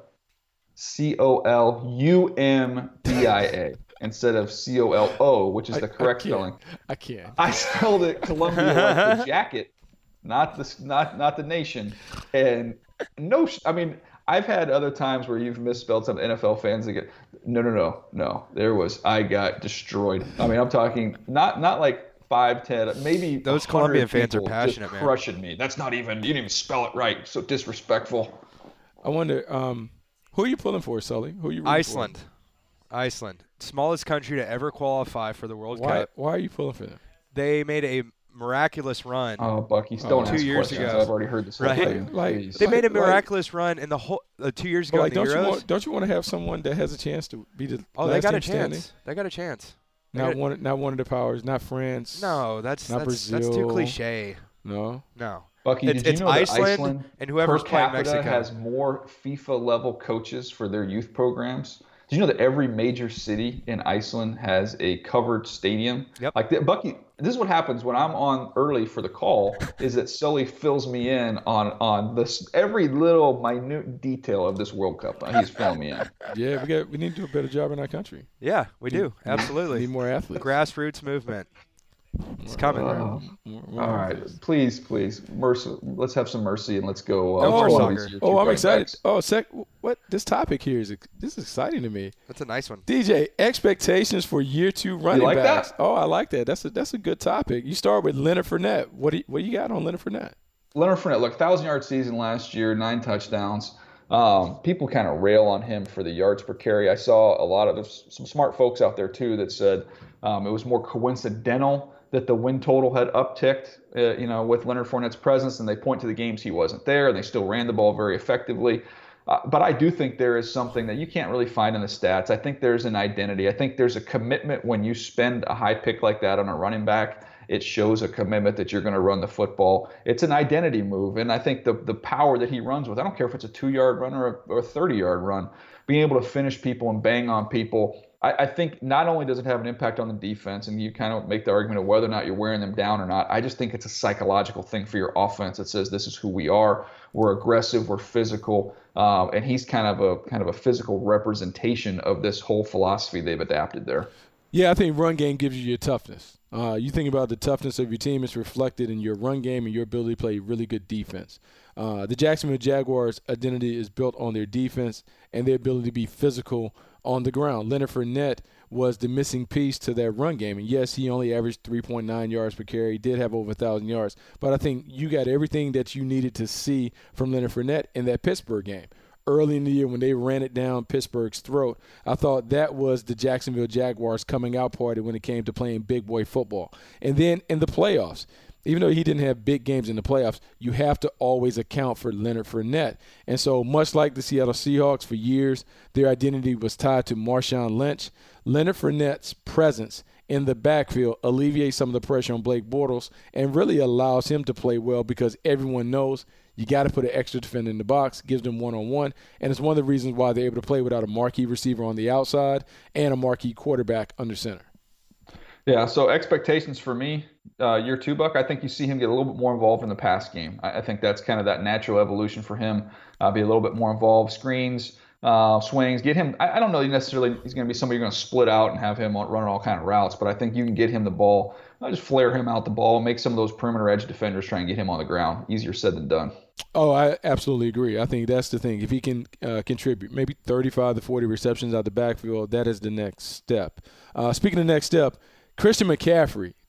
[SPEAKER 2] C O L U M B I A instead of C O L O, which is
[SPEAKER 3] I-
[SPEAKER 2] the
[SPEAKER 3] I
[SPEAKER 2] correct
[SPEAKER 3] can't.
[SPEAKER 2] spelling.
[SPEAKER 3] I can't.
[SPEAKER 2] I spelled it Columbia like the jacket, not the not not the nation. And no, sh- I mean, I've had other times where you've misspelled some N F L fans that get no, no, no, no. There was I got destroyed. I mean, I'm talking not not like five, ten, maybe
[SPEAKER 4] Those
[SPEAKER 2] one hundred
[SPEAKER 4] Colombian fans are
[SPEAKER 2] people
[SPEAKER 4] passionate,
[SPEAKER 2] just
[SPEAKER 4] man.
[SPEAKER 2] crushing me. That's not even. You didn't even spell it right. So disrespectful.
[SPEAKER 3] I wonder um, who are you pulling for, Sully? Who are you? rooting
[SPEAKER 4] Iceland. Iceland. Smallest country to ever qualify for the World
[SPEAKER 3] For? Why?
[SPEAKER 4] Cup.
[SPEAKER 3] Why are you pulling for them?
[SPEAKER 4] They made a miraculous run.
[SPEAKER 2] Oh, Bucky, don't
[SPEAKER 3] Two
[SPEAKER 2] ask
[SPEAKER 4] years
[SPEAKER 2] questions.
[SPEAKER 4] ago.
[SPEAKER 2] I've already heard this whole
[SPEAKER 4] Right?
[SPEAKER 2] thing.
[SPEAKER 3] Like-
[SPEAKER 2] Please.
[SPEAKER 4] They made a
[SPEAKER 3] like-
[SPEAKER 4] miraculous run in the whole uh, two years ago
[SPEAKER 3] But like,
[SPEAKER 4] in the
[SPEAKER 3] don't
[SPEAKER 4] Euros.
[SPEAKER 3] you want? Don't you want to have someone that has a chance to be the
[SPEAKER 4] oh,
[SPEAKER 3] last
[SPEAKER 4] they got a
[SPEAKER 3] team standing?
[SPEAKER 4] chance. They got a chance. They
[SPEAKER 3] Not
[SPEAKER 4] got-
[SPEAKER 3] one. Not one of the powers. Not France.
[SPEAKER 4] No, that's
[SPEAKER 3] Not
[SPEAKER 4] that's, that's too
[SPEAKER 3] Brazil.
[SPEAKER 4] cliche.
[SPEAKER 3] No.
[SPEAKER 4] No.
[SPEAKER 2] Bucky,
[SPEAKER 4] It's-
[SPEAKER 2] did you
[SPEAKER 4] it's
[SPEAKER 2] know that
[SPEAKER 4] Iceland
[SPEAKER 2] Iceland
[SPEAKER 4] and whoever's
[SPEAKER 2] per
[SPEAKER 4] playing
[SPEAKER 2] capita
[SPEAKER 4] Mexico.
[SPEAKER 2] has more FIFA level coaches for their youth programs? Did you know that every major city in Iceland has a covered stadium?
[SPEAKER 4] Yep.
[SPEAKER 2] Like the, Bucky, this is what happens when I'm on early for the call. Is that Sully fills me in on on this every little minute detail of this World Cup? He's filling me in.
[SPEAKER 3] Yeah, we got. We need to do a better job in our country.
[SPEAKER 4] Yeah, we do.
[SPEAKER 3] We
[SPEAKER 4] Absolutely.
[SPEAKER 3] need more athletes.
[SPEAKER 4] Grassroots movement. It's coming.
[SPEAKER 2] Oh.
[SPEAKER 3] More- more
[SPEAKER 2] All right,
[SPEAKER 3] athletes.
[SPEAKER 2] please, please, mercy. Let's have some mercy and let's go. Uh,
[SPEAKER 4] Go for
[SPEAKER 2] through
[SPEAKER 4] soccer.
[SPEAKER 2] these year
[SPEAKER 3] Oh,
[SPEAKER 2] two
[SPEAKER 3] I'm
[SPEAKER 2] running
[SPEAKER 3] excited.
[SPEAKER 2] backs.
[SPEAKER 3] Oh, sec. What this topic here is? This is exciting to me.
[SPEAKER 4] That's a nice one.
[SPEAKER 3] D J, expectations for year two running
[SPEAKER 2] like
[SPEAKER 3] backs.
[SPEAKER 2] that?
[SPEAKER 3] Oh, I like that. That's a that's a good topic. You start with Leonard Fournette. What do you, what you got on Leonard Fournette?
[SPEAKER 2] Leonard Fournette, look, thousand yard season last year, nine touchdowns. Um, people kind of rail on him for the yards per carry. I saw a lot of there's some smart folks out there too that said um, it was more coincidental that the win total had upticked, uh, you know, with Leonard Fournette's presence, and they point to the games he wasn't there, and they still ran the ball very effectively. Uh, but I do think there is something that you can't really find in the stats. I think there's an identity. I think there's a commitment when you spend a high pick like that on a running back. It shows a commitment that you're going to run the football. It's an identity move, and I think the the power that he runs with, I don't care if it's a two-yard run or a, or a thirty-yard run, being able to finish people and bang on people, I, I think not only does it have an impact on the defense, and you kind of make the argument of whether or not you're wearing them down or not, I just think it's a psychological thing for your offense that says this is who we are. We're aggressive, we're physical, um, and he's kind of a kind of a physical representation of this whole philosophy they've adapted there.
[SPEAKER 3] Yeah, I think run game gives you your toughness. Uh, you think about the toughness of your team, it's reflected in your run game and your ability to play really good defense. Uh, the Jacksonville Jaguars' identity is built on their defense and their ability to be physical on the ground. Leonard Fournette was the missing piece to that run game. And, yes, he only averaged three point nine yards per carry. He did have over one thousand yards. But I think you got everything that you needed to see from Leonard Fournette in that Pittsburgh game. Early in the year when they ran it down Pittsburgh's throat, I thought that was the Jacksonville Jaguars coming out party when it came to playing big boy football. And then in the playoffs, even though he didn't have big games in the playoffs, you have to always account for Leonard Fournette. And so much like the Seattle Seahawks for years, their identity was tied to Marshawn Lynch. Leonard Fournette's presence in the backfield alleviates some of the pressure on Blake Bortles and really allows him to play well because everyone knows you got to put an extra defender in the box, gives them one-on-one, and it's one of the reasons why they're able to play without a marquee receiver on the outside and a marquee quarterback under center.
[SPEAKER 2] Yeah, so expectations for me, uh, year two, Buck, I think you see him get a little bit more involved in the pass game. I, I think that's kind of that natural evolution for him, uh, be a little bit more involved, screens, uh, swings, get him. I, I don't know necessarily he's going to be somebody you're going to split out and have him running all kind of routes, but I think you can get him the ball, uh, just flare him out the ball, make some of those perimeter edge defenders try and get him on the ground. Easier said than done.
[SPEAKER 3] Oh, I absolutely agree. I think that's the thing. If he can uh, contribute maybe thirty-five to forty receptions out the backfield, that is the next step. Uh, speaking of next step, Christian McCaffrey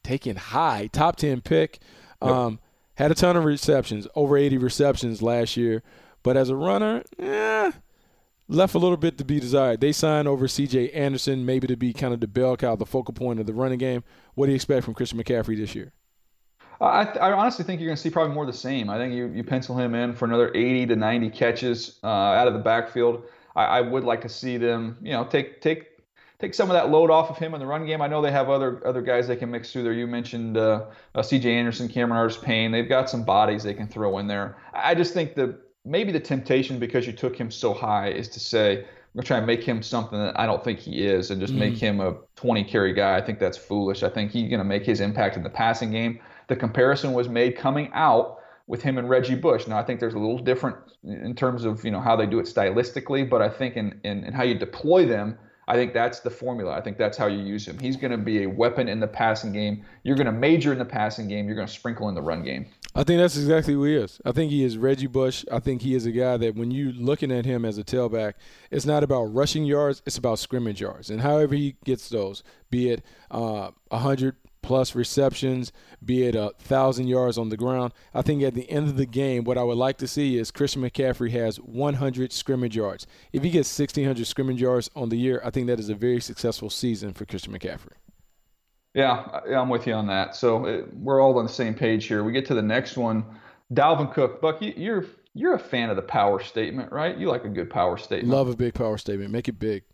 [SPEAKER 3] taken high, top ten pick.
[SPEAKER 2] Yep.
[SPEAKER 3] Um, had a ton of receptions, over eighty receptions last year. But as a runner, eh, left a little bit to be desired. They signed over C J Anderson, maybe to be kind of the bell cow, the focal point of the running game. What do you expect from Christian McCaffrey this year?
[SPEAKER 2] I, th- I honestly think you're going to see probably more of the same. I think you, you pencil him in for another eighty to ninety catches uh, out of the backfield. I, I would like to see them, you know, take take take some of that load off of him in the run game. I know they have other other guys they can mix through there. You mentioned uh, uh, C J Anderson, Cameron Artis-Payne. They've got some bodies they can throw in there. I just think the maybe the temptation, because you took him so high, is to say we're trying to make him something that I don't think he is, and just mm-hmm. make him a twenty carry guy. I think that's foolish. I think he's going to make his impact in the passing game. The comparison was made coming out with him and Reggie Bush. Now, I think there's a little different in terms of, you know, how they do it stylistically, but I think in, in, in how you deploy them, I think that's the formula. I think that's how you use him. He's going to be a weapon in the passing game. You're going to major in the passing game. You're going to sprinkle in the run game.
[SPEAKER 3] I think that's exactly who he is. I think he is Reggie Bush. I think he is a guy that when you're looking at him as a tailback, it's not about rushing yards. It's about scrimmage yards. And however he gets those, be it uh, one hundred plus receptions, be it a thousand yards on the ground. I think at the end of the game, what I would like to see is Christian McCaffrey has one hundred scrimmage yards. If he gets sixteen hundred scrimmage yards on the year, I think that is a very successful season for Christian McCaffrey.
[SPEAKER 2] Yeah, I'm with you on that. So it, we're all on the same page here. We get to the next one. Dalvin Cook. Buck, you're you're a fan of the power statement, right? You like a good power statement.
[SPEAKER 3] Love a big power statement. Make it big.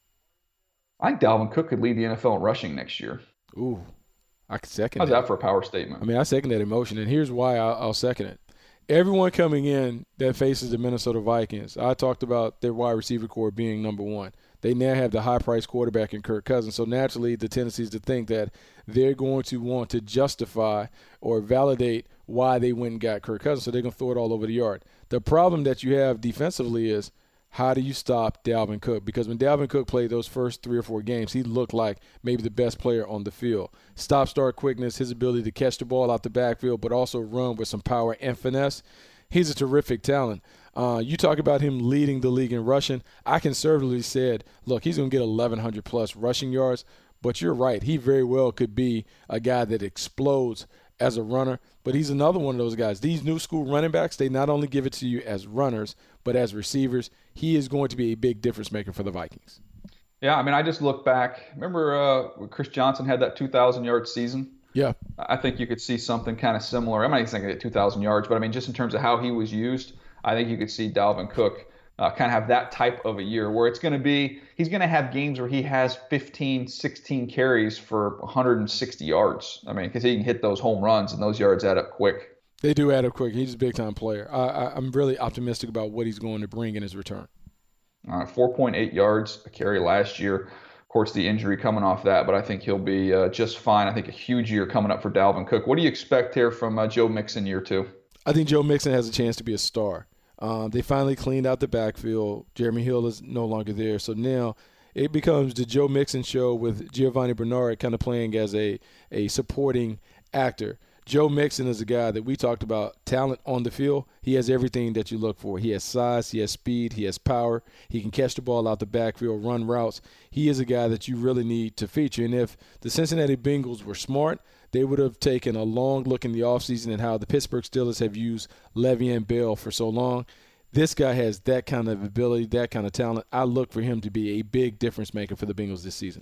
[SPEAKER 2] I think Dalvin Cook could lead the N F L in rushing next year.
[SPEAKER 3] Ooh. I could second
[SPEAKER 2] How's
[SPEAKER 3] that.
[SPEAKER 2] that for a power statement?
[SPEAKER 3] I mean, I second that emotion, and here's why I'll, I'll second it. Everyone coming in that faces the Minnesota Vikings, I talked about their wide receiver core being number one. They now have the high-priced quarterback in Kirk Cousins, so naturally the tendency is to think that they're going to want to justify or validate why they went and got Kirk Cousins, so they're going to throw it all over the yard. The problem that you have defensively is, how do you stop Dalvin Cook? Because when Dalvin Cook played those first three or four games, he looked like maybe the best player on the field. Stop-start quickness, his ability to catch the ball out the backfield, but also run with some power and finesse. He's a terrific talent. Uh, you talk about him leading the league in rushing. I conservatively said, look, he's going to get eleven hundred plus rushing yards, but you're right. He very well could be a guy that explodes as a runner, but he's another one of those guys. These new school running backs, they not only give it to you as runners, but as receivers. He is going to be a big difference maker for the Vikings.
[SPEAKER 2] Yeah, I mean, I just look back. Remember uh, when Chris Johnson had that two thousand yard season?
[SPEAKER 3] Yeah.
[SPEAKER 2] I think you could see something kind of similar. I'm not even thinking at two thousand yards, but I mean, just in terms of how he was used, I think you could see Dalvin Cook uh, kind of have that type of a year where it's going to be, he's going to have games where he has fifteen, sixteen carries for one hundred sixty yards. I mean, because he can hit those home runs and those yards add up quick.
[SPEAKER 3] They do add up quick. He's a big-time player. I, I, I'm really optimistic about what he's going to bring in his return.
[SPEAKER 2] Uh, four point eight yards a carry last year. Of course, the injury coming off that, but I think he'll be uh, just fine. I think a huge year coming up for Dalvin Cook. What do you expect here from uh, Joe Mixon year two?
[SPEAKER 3] I think Joe Mixon has a chance to be a star. Um, they finally cleaned out the backfield. Jeremy Hill is no longer there. So now it becomes the Joe Mixon show with Giovanni Bernard kind of playing as a, a supporting actor. Joe Mixon is a guy that we talked about, talent on the field. He has everything that you look for. He has size, he has speed, he has power. He can catch the ball out the backfield, run routes. He is a guy that you really need to feature. And if the Cincinnati Bengals were smart, they would have taken a long look in the offseason at how the Pittsburgh Steelers have used Le'Veon Bell for so long. This guy has that kind of ability, that kind of talent. I look for him to be a big difference maker for the Bengals this season.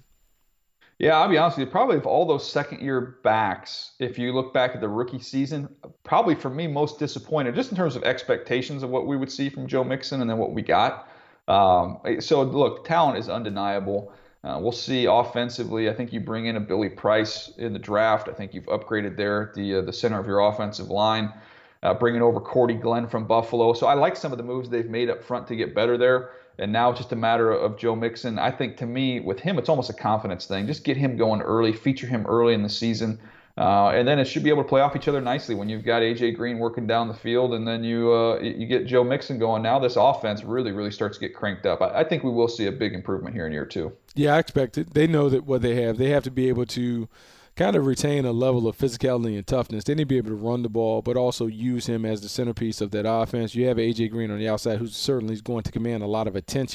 [SPEAKER 2] Yeah, I'll be honest with you. Probably of all those second-year backs, if you look back at the rookie season, probably for me most disappointed, just in terms of expectations of what we would see from Joe Mixon and then what we got. Um, so, look, talent is undeniable. Uh, we'll see offensively. I think you bring in a Billy Price in the draft. I think you've upgraded there at the, uh, the center of your offensive line. Uh, bringing over Cordy Glenn from Buffalo. So I like some of the moves they've made up front to get better there. And now it's just a matter of Joe Mixon. I think to me, with him, it's almost a confidence thing. Just get him going early, feature him early in the season. Uh, and then it should be able to play off each other nicely when you've got A J Green working down the field and then you uh, you get Joe Mixon going. Now this offense really, really starts to get cranked up. I, I think we will see a big improvement here in year two.
[SPEAKER 3] Yeah, I expect it. They know that what they have. They have to be able to kind of retain a level of physicality and toughness. They need to be able to run the ball, but also use him as the centerpiece of that offense. You have A J Green on the outside, who certainly is going to command a lot of attention.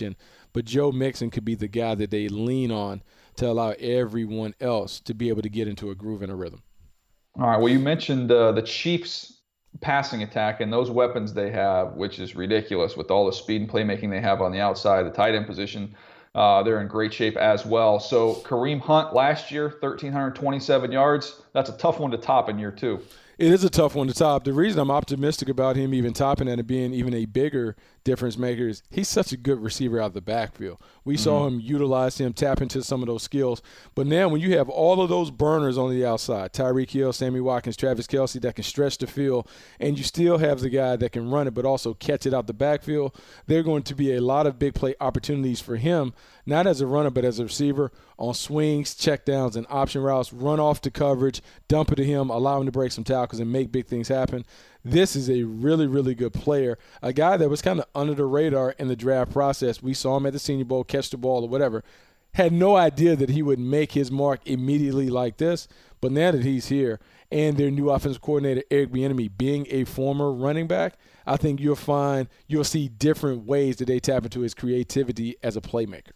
[SPEAKER 3] but Joe Mixon could be the guy that they lean on to allow everyone else to be able to get into a groove and a rhythm.
[SPEAKER 2] All right. Well, you mentioned uh, the Chiefs' passing attack and those weapons they have, which is ridiculous with all the speed and playmaking they have on the outside, the tight end position. Uh, they're in great shape as well. So Kareem Hunt last year, one thousand three hundred twenty-seven yards. That's a tough one to top in year two.
[SPEAKER 3] It is a tough one to top. The reason I'm optimistic about him even topping that and being even a bigger difference maker is he's such a good receiver out of the backfield. We mm-hmm. saw him utilize him, tap into some of those skills. But now when you have all of those burners on the outside, Tyreek Hill, Sammy Watkins, Travis Kelce, that can stretch the field, and you still have the guy that can run it but also catch it out the backfield, there are going to be a lot of big play opportunities for him, not as a runner but as a receiver, on swings, checkdowns, and option routes, run off to coverage, dump it to him, allow him to break some tackles and make big things happen. This is a really, really good player, a guy that was kind of under the radar in the draft process. We saw him at the Senior Bowl, catch the ball or whatever. Had no idea that he would make his mark immediately like this, but now that he's here and their new offensive coordinator, Eric Bieniemy, being a former running back, I think you'll find you'll see different ways that they tap into his creativity as a playmaker.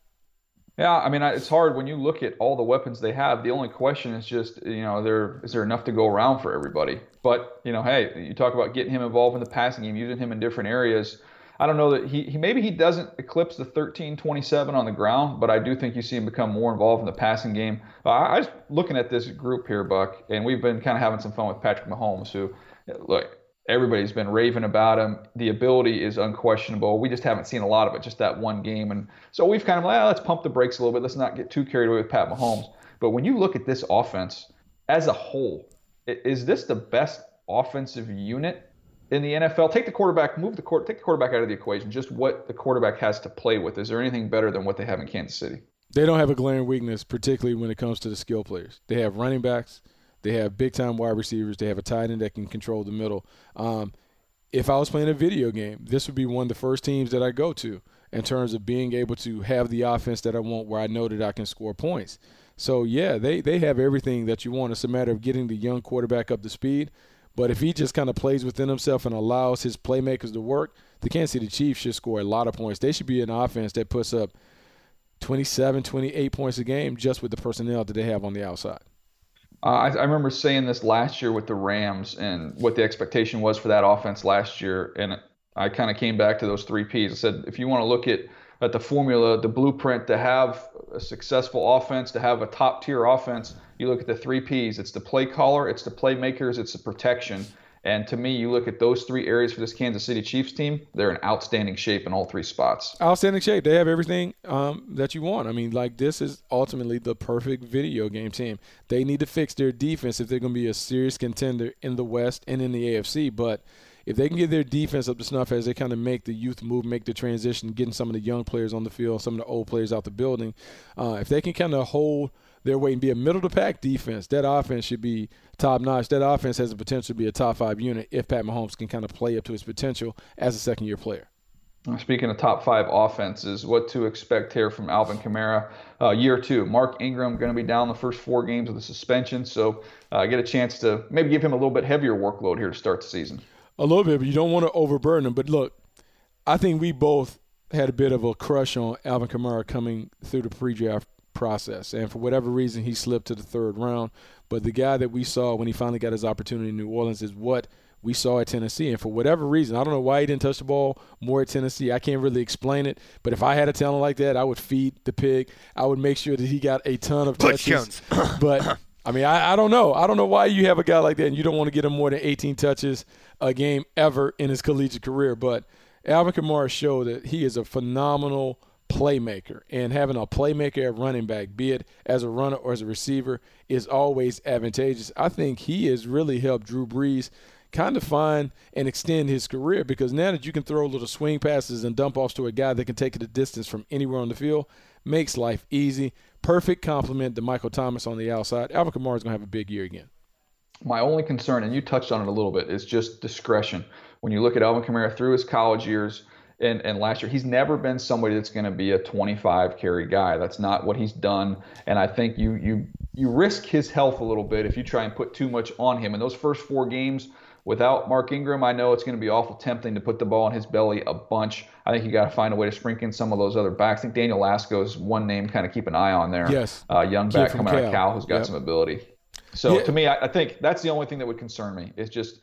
[SPEAKER 2] Yeah, I mean, it's hard when you look at all the weapons they have. The only question is just, you know, there is there enough to go around for everybody? But, you know, hey, you talk about getting him involved in the passing game, using him in different areas. I don't know that he, he maybe he doesn't eclipse the thirteen twenty-seven on the ground, but I do think you see him become more involved in the passing game. Uh, I was looking at this group here, Buck, and we've been kind of having some fun with Patrick Mahomes, who, look, everybody's been raving about him. The ability is unquestionable. We just haven't seen a lot of it, just that one game. And so we've kind of like, oh, let's pump the brakes a little bit. Let's not get too carried away with Pat Mahomes. But when you look at this offense as a whole, is this the best offensive unit in the N F L? Take the quarterback, move the court, take the quarterback out of the equation. Just what the quarterback has to play with. Is there anything better than what they have in Kansas City?
[SPEAKER 3] They don't have a glaring weakness, particularly when it comes to the skill players. They have running backs. They have big-time wide receivers. They have a tight end that can control the middle. Um, if I was playing a video game, this would be one of the first teams that I go to in terms of being able to have the offense that I want where I know that I can score points. So, yeah, they, they have everything that you want. It's a matter of getting the young quarterback up to speed. But if he just kind of plays within himself and allows his playmakers to work, the Kansas City Chiefs should score a lot of points. They should be an offense that puts up twenty-seven, twenty-eight points a game just with the personnel that they have on the outside.
[SPEAKER 2] Uh, I, I remember saying this last year with the Rams and what the expectation was for that offense last year. And I kind of came back to those three Ps. I said, if you want to look at, at the formula, the blueprint to have a successful offense, to have a top tier offense, you look at the three Ps. It's the play caller, it's the playmakers, it's the protection. And to me, you look at those three areas for this Kansas City Chiefs team, they're in outstanding shape in all three spots.
[SPEAKER 3] Outstanding shape. They have everything um, that you want. I mean, like, this is ultimately the perfect video game team. They need to fix their defense if they're going to be a serious contender in the West and in the A F C. But if they can get their defense up to snuff as they kind of make the youth move, make the transition, getting some of the young players on the field, some of the old players out the building, uh, if they can kind of hold their weight and be a middle-of-the-pack defense, that offense should be top-notch. That offense has the potential to be a top-five unit if Pat Mahomes can kind of play up to his potential as a second-year player.
[SPEAKER 2] Speaking of top-five offenses, what to expect here from Alvin Kamara. Uh, year two, Mark Ingram going to be down the first four games with a suspension, so uh, get a chance to maybe give him a little bit heavier workload here to start the season.
[SPEAKER 3] A little bit, but you don't want to overburden him. But, look, I think we both had a bit of a crush on Alvin Kamara coming through the pre-draft process, and for whatever reason he slipped to the third round. But the guy that we saw when he finally got his opportunity in New Orleans is what we saw at Tennessee. And for whatever reason, I don't know why he didn't touch the ball more at Tennessee. I can't really explain it, but if I had a talent like that, I would feed the pig. I would make sure that he got a ton of
[SPEAKER 4] Butch
[SPEAKER 3] touches.
[SPEAKER 4] Jones.
[SPEAKER 3] But I mean, I, I don't know. I don't know why you have a guy like that and you don't want to get him more than eighteen touches a game ever in his collegiate career. But Alvin Kamara showed that he is a phenomenal playmaker, and having a playmaker at running back, be it as a runner or as a receiver, is always advantageous. I think he has really helped Drew Brees kind of find and extend his career, because now that you can throw little swing passes and dump offs to a guy that can take it a distance from anywhere on the field, makes life easy. Perfect complement to Michael Thomas on the outside. Alvin Kamara is going to have a big year again.
[SPEAKER 2] My only concern, and you touched on it a little bit, is just discretion. When you look at Alvin Kamara through his college years, And, and last year, he's never been somebody that's going to be a twenty-five carry guy. That's not what he's done. And I think you you you risk his health a little bit if you try and put too much on him. In those first four games, Without Mark Ingram, I know it's going to be awful tempting to put the ball in his belly a bunch. I think you got to find a way to sprinkle in some of those other backs. I think Daniel Lasco is one name kind of keep an eye on there.
[SPEAKER 3] Yes.
[SPEAKER 2] Uh, young
[SPEAKER 3] Kid
[SPEAKER 2] back
[SPEAKER 3] from
[SPEAKER 2] coming out
[SPEAKER 3] Cal.
[SPEAKER 2] of Cal who's got
[SPEAKER 3] Yep.
[SPEAKER 2] some ability. So
[SPEAKER 3] Yeah.
[SPEAKER 2] to me, I, I think that's the only thing that would concern me is just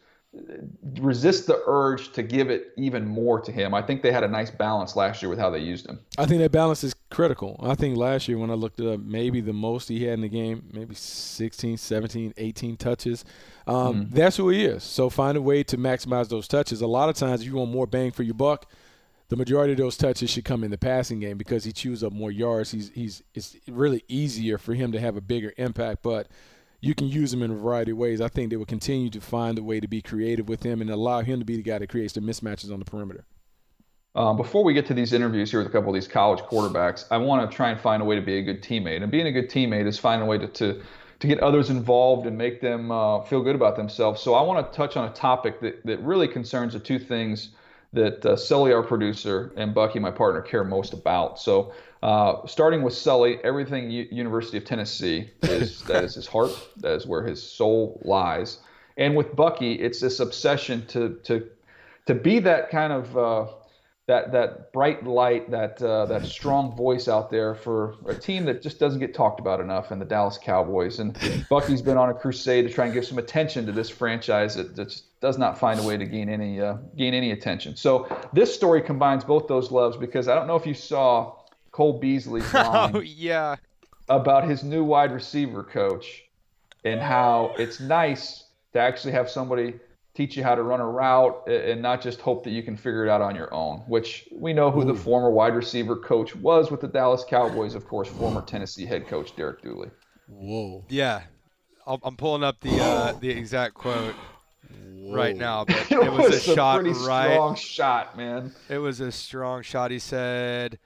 [SPEAKER 2] resist the urge to give it even more to him. I think they had a nice balance last year with how they used him.
[SPEAKER 3] I think that balance is critical. I think last year when I looked it up, maybe the most he had in the game, maybe sixteen, seventeen, eighteen touches. Um,
[SPEAKER 2] Mm-hmm.
[SPEAKER 3] That's who he is. So find a way to maximize those touches. A lot of times if you want more bang for your buck, the majority of those touches should come in the passing game because he chews up more yards. He's he's it's really easier for him to have a bigger impact, but you can use him in a variety of ways. I think they will continue to find a way to be creative with him and allow him to be the guy that creates the mismatches on the perimeter.
[SPEAKER 2] Um, before we get to these interviews here with a couple of these college quarterbacks, I want to try and find a way to be a good teammate. And being a good teammate is finding a way to to, to get others involved and make them uh, feel good about themselves. So I want to touch on a topic that, that really concerns the two things that uh, Sully, our producer, and Bucky, my partner, care most about. So uh, starting with Sully, everything U- University of Tennessee is that is his heart. That is where his soul lies. And with Bucky, it's this obsession to to to be that kind of uh, that that bright light, that uh, that strong voice out there for a team that just doesn't get talked about enough, in the Dallas Cowboys. And Bucky's been on a crusade to try and give some attention to this franchise that, that just does not find a way to gain any uh, gain any attention. So this story combines both those loves, because I don't know if you saw Cole Beasley's line
[SPEAKER 4] Oh yeah.
[SPEAKER 2] about his new wide receiver coach and how it's nice to actually have somebody teach you how to run a route and not just hope that you can figure it out on your own, which we know who the former wide receiver coach was with the Dallas Cowboys, of course, former Tennessee head coach Derek Dooley.
[SPEAKER 3] Whoa.
[SPEAKER 4] Yeah. I'll, I'm pulling up the uh, the exact quote right now, but
[SPEAKER 2] It,
[SPEAKER 4] it was, a shot
[SPEAKER 2] pretty
[SPEAKER 4] right.
[SPEAKER 2] strong shot, man.
[SPEAKER 4] It was a strong shot. He said,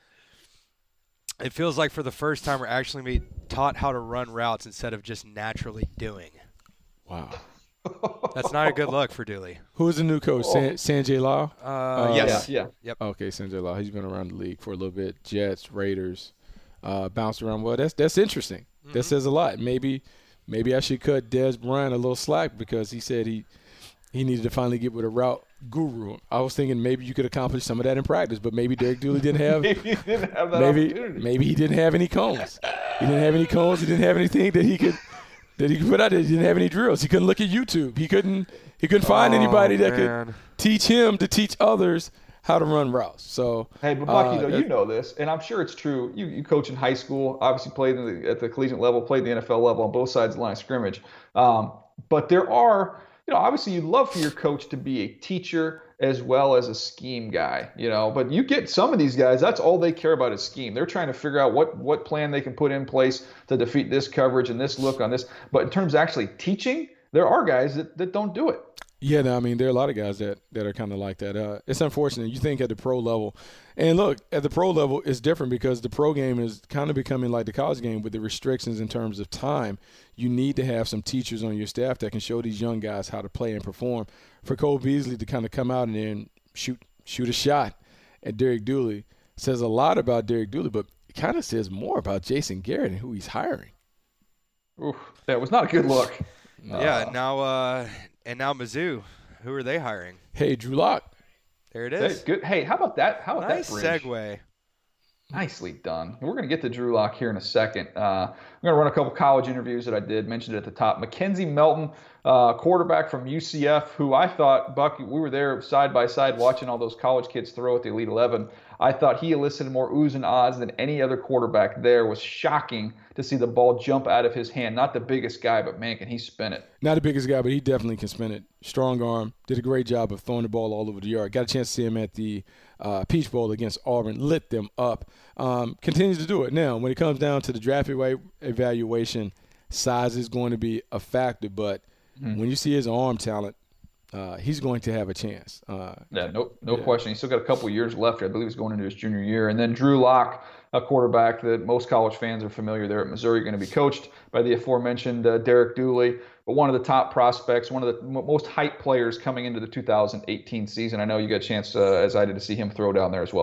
[SPEAKER 4] "It feels like for the first time we're actually being taught how to run routes instead of just naturally doing."
[SPEAKER 3] Wow.
[SPEAKER 4] That's not a good look for Dooley.
[SPEAKER 3] Who is the new coach? San- Sanjay Lal?
[SPEAKER 4] Uh, yes.
[SPEAKER 2] Yeah,
[SPEAKER 3] Okay, Sanjay Lal. He's been around the league for a little bit. Jets, Raiders, uh, bounced around. Well, that's that's interesting.
[SPEAKER 4] Mm-hmm.
[SPEAKER 3] That says a lot. Maybe maybe I should cut Des Bryant a little slack because he said he he needed to finally get with a route guru. I was thinking maybe you could accomplish some of that in practice, but maybe Derek Dooley didn't have
[SPEAKER 2] maybe he didn't have that
[SPEAKER 3] maybe
[SPEAKER 2] opportunity.
[SPEAKER 3] maybe he didn't have any cones. He didn't have any cones. He didn't have anything that he could that he could put out there. He didn't have any drills. He couldn't look at YouTube. He couldn't he couldn't find
[SPEAKER 4] Oh,
[SPEAKER 3] anybody that
[SPEAKER 4] man.
[SPEAKER 3] could teach him to teach others how to run routes. So
[SPEAKER 2] Hey, but Bucky,
[SPEAKER 3] uh,
[SPEAKER 2] though, you know this, and I'm sure it's true. You you coach in high school, obviously played in the, at the collegiate level, played the N F L level on both sides of the line of scrimmage. Um, but there are, you know, obviously you'd love for your coach to be a teacher as well as a scheme guy, you know. But you get some of these guys, that's all they care about is scheme. They're trying to figure out what what plan they can put in place to defeat this coverage and this look on this. But in terms of actually teaching, there are guys that, that don't do it.
[SPEAKER 3] Yeah, no, I mean, there are a lot of guys that, that are kind of like that. Uh, it's unfortunate. You think at the pro level, and look, at the pro level, it's different because the pro game is kind of becoming like the college game with the restrictions in terms of time. You need to have some teachers on your staff that can show these young guys how to play and perform. For Cole Beasley to kind of come out and then shoot shoot a shot at Derek Dooley says a lot about Derek Dooley, but it kind of says more about Jason Garrett and who he's hiring.
[SPEAKER 2] Oof, that was not a good look.
[SPEAKER 4] Yeah. Now uh, and now Mizzou. Who are they hiring?
[SPEAKER 3] Hey, Drew Lock.
[SPEAKER 4] There it
[SPEAKER 2] Hey,
[SPEAKER 4] is.
[SPEAKER 2] good. Hey, how about that? How about
[SPEAKER 4] Nice
[SPEAKER 2] that bridge?
[SPEAKER 4] segue.
[SPEAKER 2] Nicely done. We're going to get to Drew Lock here in a second. Uh, I'm going to run a couple college interviews that I did, mentioned it at the top. Mackenzie Melton, uh, quarterback from U C F, who I thought, Buck, we were there side by side watching all those college kids throw at the Elite eleven. I thought he elicited more oohs and ahs than any other quarterback there. It was shocking to see the ball jump out of his hand. Not the biggest guy, but man, can he spin it.
[SPEAKER 3] Not the biggest guy, but he definitely can spin it. Strong arm. Did a great job of throwing the ball all over the yard. Got a chance to see him at the uh, Peach Bowl against Auburn. Lit them up. Um, continues to do it. Now, when it comes down to the draft eva- evaluation, size is going to be a factor. But mm-hmm. when you see his arm talent, uh, he's going to have a chance. Uh,
[SPEAKER 2] yeah, no, no
[SPEAKER 3] yeah.
[SPEAKER 2] question. He's still got a couple years left. I believe he's going into his junior year. And then Drew Lock, a quarterback that most college fans are familiar there at Missouri, going to be coached by the aforementioned uh, Derek Dooley, but one of the top prospects, one of the m- most hyped players coming into the two thousand eighteen season. I know you got a chance, uh, as I did, to see him throw down there as well, Buck.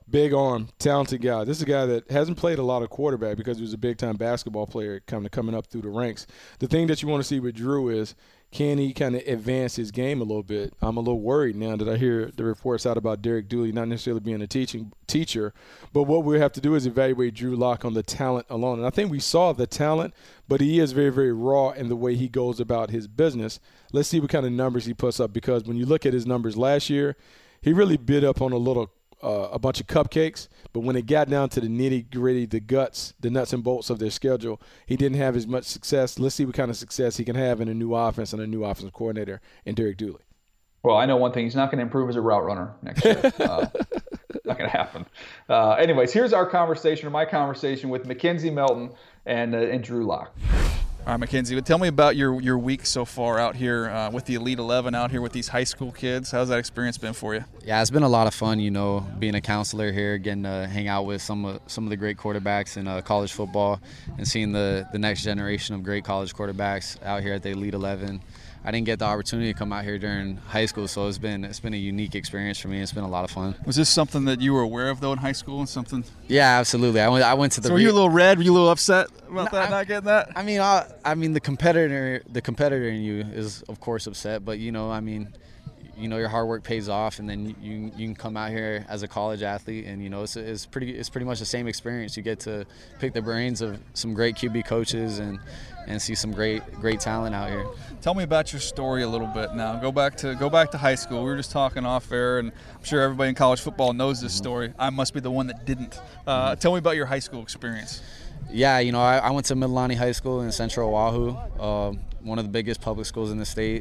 [SPEAKER 3] Big arm, talented guy. This is a guy that hasn't played a lot of quarterback because he was a big-time basketball player kind of coming up through the ranks. The thing that you want to see with Drew is, can he kind of advance his game a little bit? I'm a little worried now that I hear the reports out about Derek Dooley not necessarily being a teaching teacher, but what we have to do is evaluate Drew Lock on the talent alone. And I think we saw the talent, but he is very, very raw in the way he goes about his business. Let's see what kind of numbers he puts up, because when you look at his numbers last year, he really bit up on a little Uh, a bunch of cupcakes, but when it got down to the nitty-gritty, the guts, the nuts and bolts of their schedule, he didn't have as much success. Let's see what kind of success he can have in a new offense and a new offensive coordinator in Derek Dooley.
[SPEAKER 2] Well, I know one thing. He's not going to improve as a route runner next year. Uh, not going to happen. Uh, anyways, here's our conversation, or my conversation with Mackenzie Melton and, uh, and Drew Lock.
[SPEAKER 5] All right, Mackenzie, but tell me about your, your week so far out here uh, with the Elite eleven, out here with these high school kids. How's that experience been for you?
[SPEAKER 6] Yeah, it's been a lot of fun, you know, being a counselor here, getting to hang out with some of, some of the great quarterbacks in uh, college football and seeing the, the next generation of great college quarterbacks out here at the Elite eleven. I didn't get the opportunity to come out here during high school, so it's been it's been a unique experience for me. It's been a lot of fun.
[SPEAKER 5] Was this something that you were aware of, though, in high school and something?
[SPEAKER 6] Yeah, absolutely. I went I went to the
[SPEAKER 5] So were you a little red? Were you a little upset about
[SPEAKER 6] No,
[SPEAKER 5] that,
[SPEAKER 6] I-
[SPEAKER 5] not getting that?
[SPEAKER 6] I mean, I, I mean the competitor the competitor in you is of course upset, but you know, I mean, you know, your hard work pays off, and then you you can come out here as a college athlete, and you know, it's it's pretty it's pretty much the same experience. You get to pick the brains of some great Q B coaches and and see some great great talent out here.
[SPEAKER 5] Tell me about your story a little bit now. Go back to go back to high school. We were just talking off air, and I'm sure everybody in college football knows this story. I must be the one that didn't. Uh, tell me about your high school experience.
[SPEAKER 6] Yeah, you know, I, I went to Mililani High School in Central Oahu, uh, one of the biggest public schools in the state.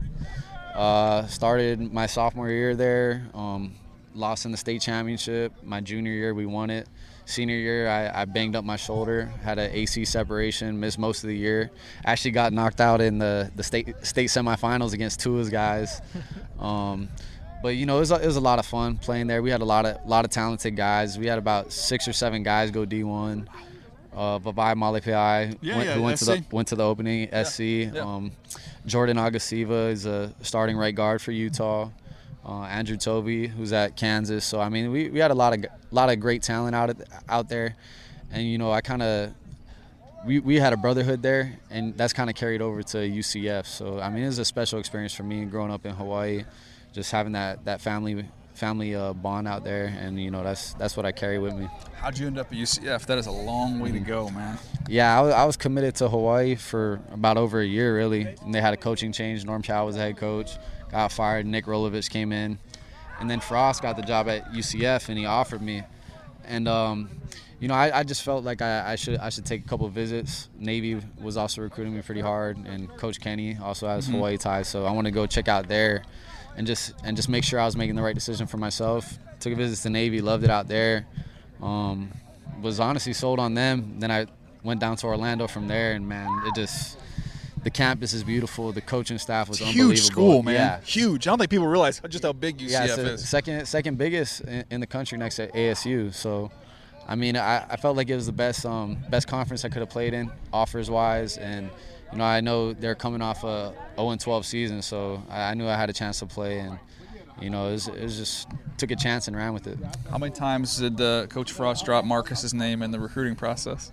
[SPEAKER 6] Uh, started my sophomore year there, um, lost in the state championship. My junior year, we won it. Senior year, I, I banged up my shoulder, had an A C separation, missed most of the year. Actually got knocked out in the, the state state semifinals against Tua's guys. Um, but, you know, it was, a, it was a lot of fun playing there. We had a lot of lot of talented guys. We had about six or seven guys go D one. Uh, Vavai Malipai
[SPEAKER 5] Yeah,
[SPEAKER 6] went,
[SPEAKER 5] yeah,
[SPEAKER 6] who went to
[SPEAKER 5] S C.
[SPEAKER 6] the went to the opening S C.
[SPEAKER 5] yeah.
[SPEAKER 6] Um, Jordan Agasiva is a starting right guard for Utah. Uh, Andrew Toby, who's at Kansas. So I mean, we, we had a lot of lot of great talent out out there, and you know, I kind of we, we had a brotherhood there, and that's kind of carried over to U C F. So I mean, it was a special experience for me growing up in Hawaii, just having that that family family uh, bond out there, and you know, that's that's what I carry with me.
[SPEAKER 5] How'd you end up at U C F? That is a long way to go, man.
[SPEAKER 6] Yeah, I was, I was committed to Hawaii for about over a year, really. And they had a coaching change. Norm Chow was the head coach. Got fired. Nick Rolovich came in. And then Frost got the job at U C F, and he offered me. And, um, you know, I, I just felt like I, I should I should take a couple of visits. Navy was also recruiting me pretty hard, and Coach Kenny also has mm-hmm. Hawaii ties. So I want to go check out there and just and just make sure I was making the right decision for myself. Took a visit to Navy, loved it out there. Um, was honestly sold on them. Then I went down to Orlando from there, and man, it just the campus is beautiful. The coaching staff was
[SPEAKER 5] It's a
[SPEAKER 6] unbelievable.
[SPEAKER 5] huge school, man.
[SPEAKER 6] Yeah.
[SPEAKER 5] Huge. I don't think people realize just how big U C F
[SPEAKER 6] yeah, it's the
[SPEAKER 5] is.
[SPEAKER 6] second second biggest in, in the country next to A S U. So, I mean, I, I felt like it was the best um, best conference I could have played in, offers wise, and you know, I know they're coming off a oh and twelve season, so I, I knew I had a chance to play, and you know, it was, it was just took a chance and ran with it.
[SPEAKER 5] How many times did uh, Coach Frost drop Marcus's name in the recruiting process?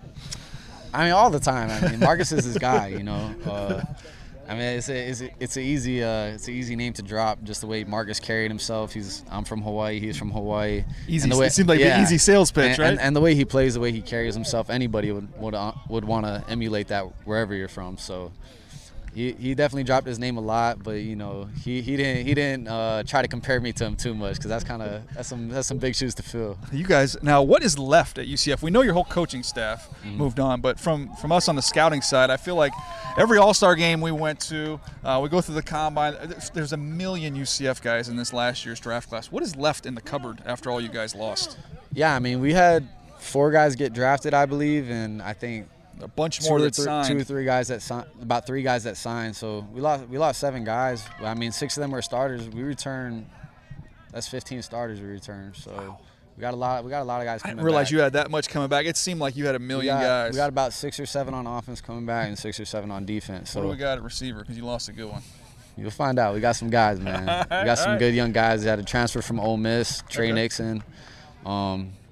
[SPEAKER 6] I mean, all the time. I mean, Marcus is his guy, you know. Uh, I mean, it's a, it's a, it's a easy uh, it's an easy name to drop. Just the way Marcus carried himself. He's I'm from Hawaii. He's from Hawaii.
[SPEAKER 5] Easy.
[SPEAKER 6] And the way,
[SPEAKER 5] it seemed like
[SPEAKER 6] yeah.
[SPEAKER 5] an easy sales pitch,
[SPEAKER 6] and,
[SPEAKER 5] right?
[SPEAKER 6] And, and the way he plays, the way he carries himself, anybody would would uh, would want to emulate that wherever you're from. So. He, he definitely dropped his name a lot, but you know, he, he didn't he didn't uh, try to compare me to him too much, because that's kind of that's some that's some big shoes to fill.
[SPEAKER 5] You guys, now what is left at U C F? We know your whole coaching staff
[SPEAKER 6] Mm-hmm.
[SPEAKER 5] moved on, but from from us on the scouting side, I feel like every All-Star game we went to, uh, we go through the combine. There's, there's a million U C F guys in this last year's draft class. What is left in the cupboard after all you guys lost?
[SPEAKER 6] Yeah, I mean, we had four guys get drafted, I believe, and I think.
[SPEAKER 5] A bunch
[SPEAKER 6] Two
[SPEAKER 5] more
[SPEAKER 6] or
[SPEAKER 5] that
[SPEAKER 6] three,
[SPEAKER 5] signed.
[SPEAKER 6] two or three guys that signed, about three guys that signed. So we lost, we lost seven guys. I mean, six of them were starters. We returned, that's fifteen starters we returned. So we got a lot, we got a lot of guys
[SPEAKER 5] I
[SPEAKER 6] coming
[SPEAKER 5] didn't realize
[SPEAKER 6] back.
[SPEAKER 5] you had that much coming back. It seemed like you had a
[SPEAKER 6] we
[SPEAKER 5] million
[SPEAKER 6] got,
[SPEAKER 5] guys.
[SPEAKER 6] We got about six or seven on offense coming back, and six or seven on defense. So
[SPEAKER 5] what do we got at receiver? Because you lost a good one.
[SPEAKER 6] you'll find out. We got some guys, man. We got some good young guys. We had a transfer from Ole Miss, Trey
[SPEAKER 5] Okay.
[SPEAKER 6] Nixon. Um,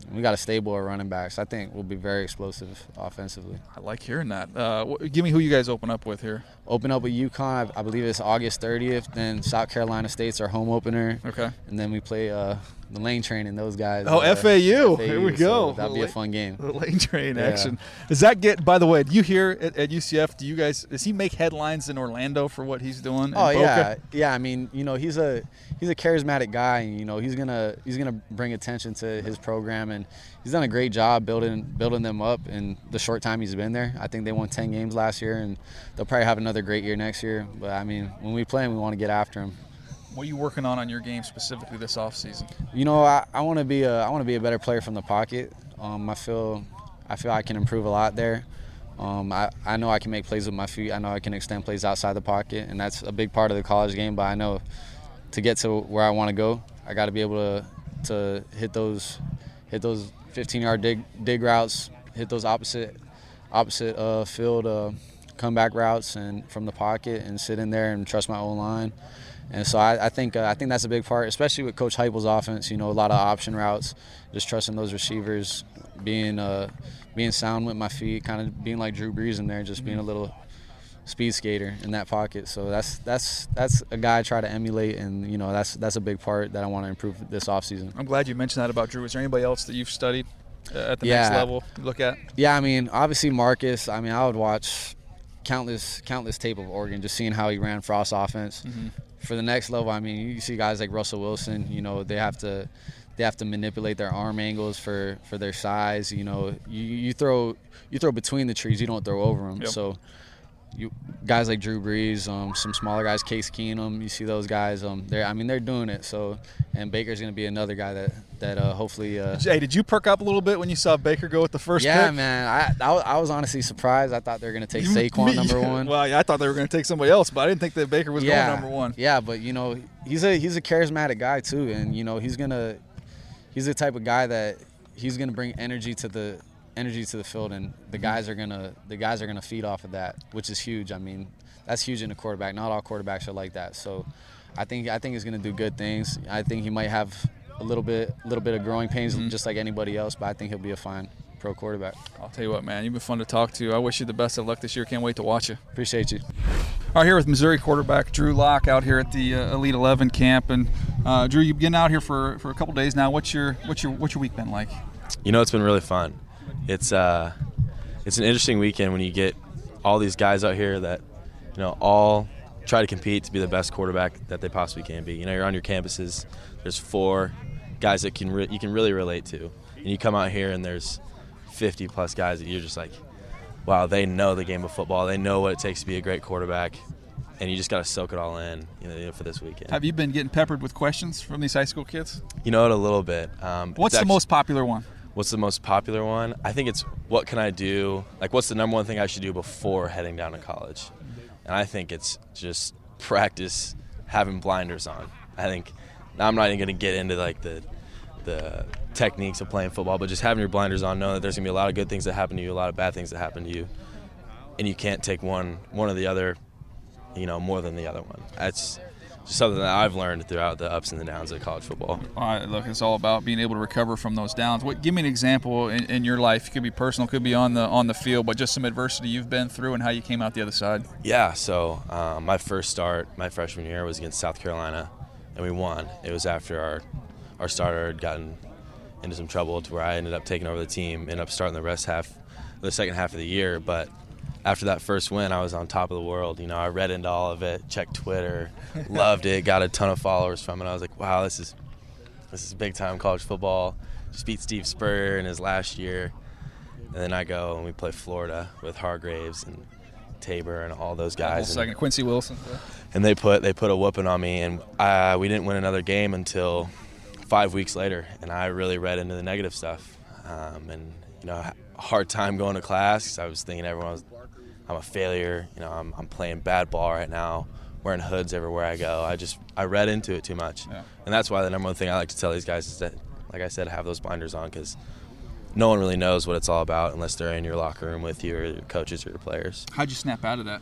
[SPEAKER 6] We got a stable of running backs. I think we'll be very explosive offensively.
[SPEAKER 5] I like hearing that. Uh, wh- give me who you guys open up with here.
[SPEAKER 6] Open up with UConn, I, I believe it's August thirtieth. Then South Carolina State's our home opener.
[SPEAKER 5] Okay.
[SPEAKER 6] And then we play uh, the Lane Train and those guys.
[SPEAKER 5] Oh,
[SPEAKER 6] uh,
[SPEAKER 5] F A U.
[SPEAKER 6] F A U,
[SPEAKER 5] Here we
[SPEAKER 6] so
[SPEAKER 5] go.
[SPEAKER 6] that'll be a fun game.
[SPEAKER 5] The Lane Train
[SPEAKER 6] Yeah.
[SPEAKER 5] action. Does that get, by the way, do you hear at, at U C F, do you guys, does he make headlines in Orlando for what he's doing? in
[SPEAKER 6] Oh
[SPEAKER 5] Boca?
[SPEAKER 6] yeah, yeah. I mean, you know, he's a he's a charismatic guy, and you know, he's gonna he's gonna bring attention to his program, and he's done a great job building building them up in the short time he's been there. I think they won ten games last year, and they'll probably have another great year next year. But I mean, when we play him, we want to get after him.
[SPEAKER 5] What are you working on on your game specifically this offseason?
[SPEAKER 6] You know, I, I want to be a I want to be a better player from the pocket. Um, I feel I feel I can improve a lot there. Um, I, I know I can make plays with my feet. I know I can extend plays outside the pocket, and that's a big part of the college game. But I know to get to where I want to go, I got to be able to to hit those hit those fifteen-yard dig dig routes, hit those opposite opposite uh, field uh, comeback routes, and from the pocket, and sit in there and trust my own line. And so I, I think uh, I think that's a big part, especially with Coach Heupel's offense. You know, a lot of option routes, just trusting those receivers, being uh, being sound with my feet, kind of being like Drew Brees in there, just being a little speed skater in that pocket. So that's that's that's a guy I try to emulate, and you know that's that's a big part that I want to improve this offseason.
[SPEAKER 5] I'm glad you mentioned that about Drew. Is there anybody else that you've studied uh, at the
[SPEAKER 6] Yeah.
[SPEAKER 5] next level you look at?
[SPEAKER 6] Yeah, I mean, obviously Marcus. I mean, I would watch countless countless tape of Oregon, just seeing how he ran Frost's offense.
[SPEAKER 5] Mm-hmm.
[SPEAKER 6] For the next level, I mean, you see guys like Russell Wilson. You know, they have to they have to manipulate their arm angles for, for their size. You know, you, you throw you throw between the trees, you don't throw over them.
[SPEAKER 5] Yep.
[SPEAKER 6] So, you guys like Drew Brees, um, some smaller guys, Case Keenum, you see those guys. Um, they're I mean, they're doing it. So, and Baker's going to be another guy that that uh, hopefully. Uh,
[SPEAKER 5] Hey, did you perk up a little bit when you saw Baker go with the first
[SPEAKER 6] yeah,
[SPEAKER 5] pick?
[SPEAKER 6] man. I, I was- I was honestly surprised. I thought they were going to take
[SPEAKER 5] You-
[SPEAKER 6] Saquon
[SPEAKER 5] me-
[SPEAKER 6] number one.
[SPEAKER 5] Well, yeah, I thought they were going to take somebody else, but I didn't think that Baker was
[SPEAKER 6] yeah,
[SPEAKER 5] going number one.
[SPEAKER 6] Yeah, but you know, he's a he's a charismatic guy too, and you know, he's gonna he's the type of guy that he's gonna bring energy to the energy to the field, and the guys are gonna the guys are gonna feed off of that, which is huge. I mean, that's huge in a quarterback. Not all quarterbacks are like that. So, I think I think he's gonna do good things. I think he might have a little bit a little bit of growing pains,
[SPEAKER 5] Mm-hmm.
[SPEAKER 6] just like anybody else, but I think he'll be a fine pro quarterback.
[SPEAKER 5] I'll tell you what, man, you've been fun to talk to. I wish you the best of luck this year. Can't wait to watch you.
[SPEAKER 6] Appreciate you.
[SPEAKER 5] All right, here with Missouri quarterback Drew Lock out here at the uh, Elite Eleven camp, and uh, Drew, you've been out here for, for a couple days now. What's your what's your what's your week been like?
[SPEAKER 7] You know, it's been really fun. It's uh, it's an interesting weekend when you get all these guys out here that, you know, all try to compete to be the best quarterback that they possibly can be. You know, you're on your campuses. There's four guys that can re- you can really relate to, and you come out here and there's fifty plus guys that you're just like, wow, they know the game of football. They know what it takes to be a great quarterback, and you just got to soak it all in, you know, for this weekend.
[SPEAKER 5] Have you been getting peppered with questions from these high school kids?
[SPEAKER 7] You know it a little bit. Um,
[SPEAKER 5] What's
[SPEAKER 7] it's
[SPEAKER 5] the
[SPEAKER 7] actu-
[SPEAKER 5] most popular one?
[SPEAKER 7] What's the most popular one? I think it's what can I do? Like, what's the number one thing I should do before heading down to college? And I think it's just practice having blinders on. I think I'm not even going to get into like the the techniques of playing football, but just having your blinders on, knowing that there's going to be a lot of good things that happen to you, a lot of bad things that happen to you, and you can't take one one or the other, you know, more than the other one. That's just something that I've learned throughout the ups and the downs of college football.
[SPEAKER 5] All right, look, it's all about being able to recover from those downs. What? Give me an example in, in your life. It could be personal, could be on the on the field, but just some adversity you've been through and how you came out the other side.
[SPEAKER 7] Yeah, so um, my first start my freshman year was against South Carolina, and we won. It was after our our starter had gotten into some trouble to where I ended up taking over the team, ended up starting the rest half, the second half of the year. But after that first win, I was on top of the world. You know, I read into all of it, checked Twitter, loved it, got a ton of followers from it. I was like, wow, this is this is big time college football. Just beat Steve Spurrier in his last year, and then I go and we play Florida with Hargraves and Tabor and all those guys.
[SPEAKER 5] Hold a second, Quincy Wilson.
[SPEAKER 7] And they put they put a whooping on me, and I, we didn't win another game until five weeks later. And I really read into the negative stuff, um, and you know, a hard time going to class because I was thinking everyone was, I'm a failure. You know, I'm I'm playing bad ball right now, wearing hoods everywhere I go. I just I read into it too much,
[SPEAKER 5] Yeah.
[SPEAKER 7] and that's why the number one thing I like to tell these guys is that, like I said, have those blinders on because no one really knows what it's all about unless they're in your locker room with you or your coaches or your players.
[SPEAKER 5] How'd you snap out of that?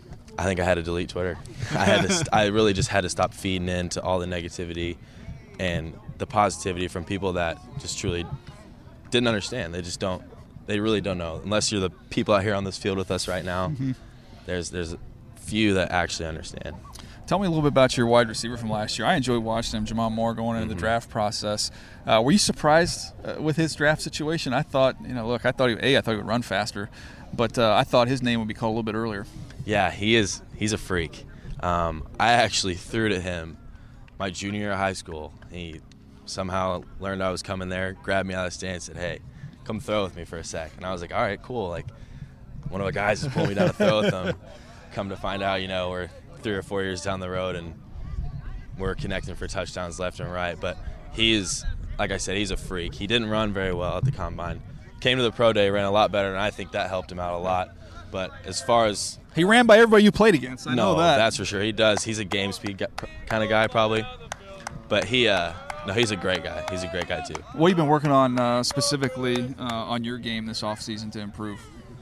[SPEAKER 7] I think I had to delete Twitter. I had to. St- I really just had to stop feeding into all the negativity and the positivity from people that just truly didn't understand. They just don't. They really don't know. Unless you're the people out here on this field with us right now, mm-hmm. there's there's few that actually understand.
[SPEAKER 5] Tell me a little bit about your wide receiver from last year. I enjoyed watching him, Jamon Moore, going into mm-hmm. the draft process. Uh, were you surprised uh, with his draft situation? I thought, you know, look, I thought he, a, I thought he would run faster, but uh, I thought his name would be called a little bit earlier.
[SPEAKER 7] Yeah, he is. He's a freak. Um, I actually threw to him my junior year of high school. He somehow learned I was coming there, grabbed me out of the stand, and said, "Hey, come throw with me for a sec." And I was like, "All right, cool." Like, one of the guys is pulling me down to throw with him. Come to find out, you know, we're three or four years down the road and we're connecting for touchdowns left and right. But he is, like I said, he's a freak. He didn't run very well at the combine. Came to the pro day, ran a lot better, and I think that helped him out a lot. But as far as
[SPEAKER 5] he ran by everybody you played against, I
[SPEAKER 7] no,
[SPEAKER 5] know that.
[SPEAKER 7] That's for sure. He does. He's a game speed kind of guy probably. But he, uh, no, he's a great guy. He's a great guy too.
[SPEAKER 5] What have you been working on uh, specifically uh, on your game this offseason to improve?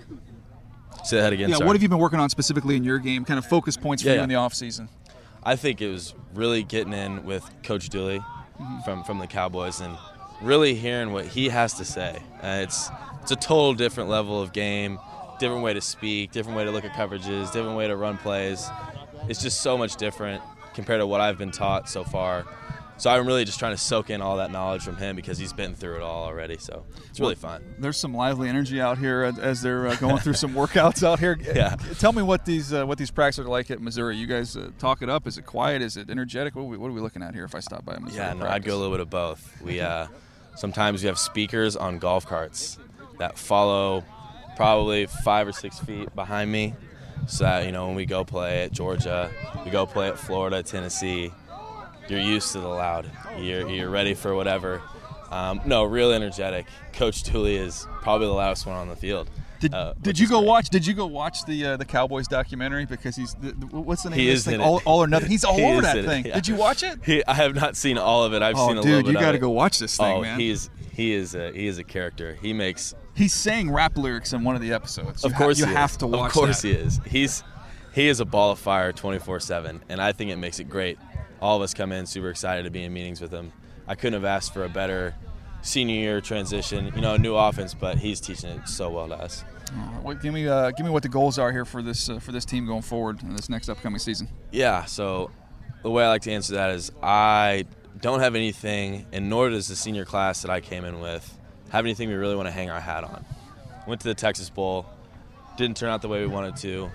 [SPEAKER 7] Say that again.
[SPEAKER 5] Yeah,
[SPEAKER 7] sorry.
[SPEAKER 5] what have you been working on specifically in your game? Kind of focus points for
[SPEAKER 7] yeah,
[SPEAKER 5] you
[SPEAKER 7] yeah.
[SPEAKER 5] in the offseason?
[SPEAKER 7] I think it was really getting in with Coach Dooley mm-hmm. from, from the Cowboys and really hearing what he has to say. Uh, it's it's a total different level of game, different way to speak, different way to look at coverages, different way to run plays. It's just so much different compared to what I've been taught so far. So I'm really just trying to soak in all that knowledge from him because he's been through it all already. So it's really fun.
[SPEAKER 5] There's some lively energy out here as they're uh, going through some workouts out here.
[SPEAKER 7] Yeah.
[SPEAKER 5] Tell me what these uh, what these practices are like at Missouri. You guys uh, talk it up. Is it quiet? Is it energetic? What are we, what are we looking at here if I stop by Missouri?
[SPEAKER 7] Yeah, no,
[SPEAKER 5] practice?
[SPEAKER 7] I'd go a little bit of both. We uh, sometimes we have speakers on golf carts that follow probably five or six feet behind me. So that, you know, when we go play at Georgia, we go play at Florida, Tennessee, you're used to the loud. You're you're ready for whatever. Um, no, real energetic. Coach Dooley is probably the loudest one on the field.
[SPEAKER 5] Did,
[SPEAKER 7] uh,
[SPEAKER 5] did you go
[SPEAKER 7] great.
[SPEAKER 5] watch? Did you go watch the uh, the Cowboys documentary? Because he's the, the, what's the name
[SPEAKER 7] he
[SPEAKER 5] of this
[SPEAKER 7] is
[SPEAKER 5] thing?
[SPEAKER 7] in
[SPEAKER 5] All,
[SPEAKER 7] it.
[SPEAKER 5] all or nothing. He's all
[SPEAKER 7] he
[SPEAKER 5] over that
[SPEAKER 7] in
[SPEAKER 5] thing.
[SPEAKER 7] It, yeah.
[SPEAKER 5] Did you watch it?
[SPEAKER 7] He, I have not seen all of it. I've
[SPEAKER 5] oh,
[SPEAKER 7] seen a
[SPEAKER 5] dude,
[SPEAKER 7] little bit.
[SPEAKER 5] you got
[SPEAKER 7] to
[SPEAKER 5] go watch this thing,
[SPEAKER 7] oh,
[SPEAKER 5] man.
[SPEAKER 7] He's he is a he is a character. He makes.
[SPEAKER 5] He's saying rap lyrics in one of the episodes.
[SPEAKER 7] Of
[SPEAKER 5] you
[SPEAKER 7] course,
[SPEAKER 5] ha- you
[SPEAKER 7] he
[SPEAKER 5] have
[SPEAKER 7] is.
[SPEAKER 5] to watch.
[SPEAKER 7] Of course,
[SPEAKER 5] that.
[SPEAKER 7] he is. He's he is a ball of fire, twenty-four seven, and I think it makes it great. All of us come in super excited to be in meetings with him. I couldn't have asked for a better senior year transition, you know, a new offense, but he's teaching it so well to us.
[SPEAKER 5] Uh, what, give me, uh, give me what the goals are here for this uh, for this team going forward in this next upcoming season.
[SPEAKER 7] Yeah. So the way I like to answer that is I don't have anything, and nor does the senior class that I came in with have anything we really want to hang our hat on. Went to the Texas Bowl, didn't turn out the way we wanted to.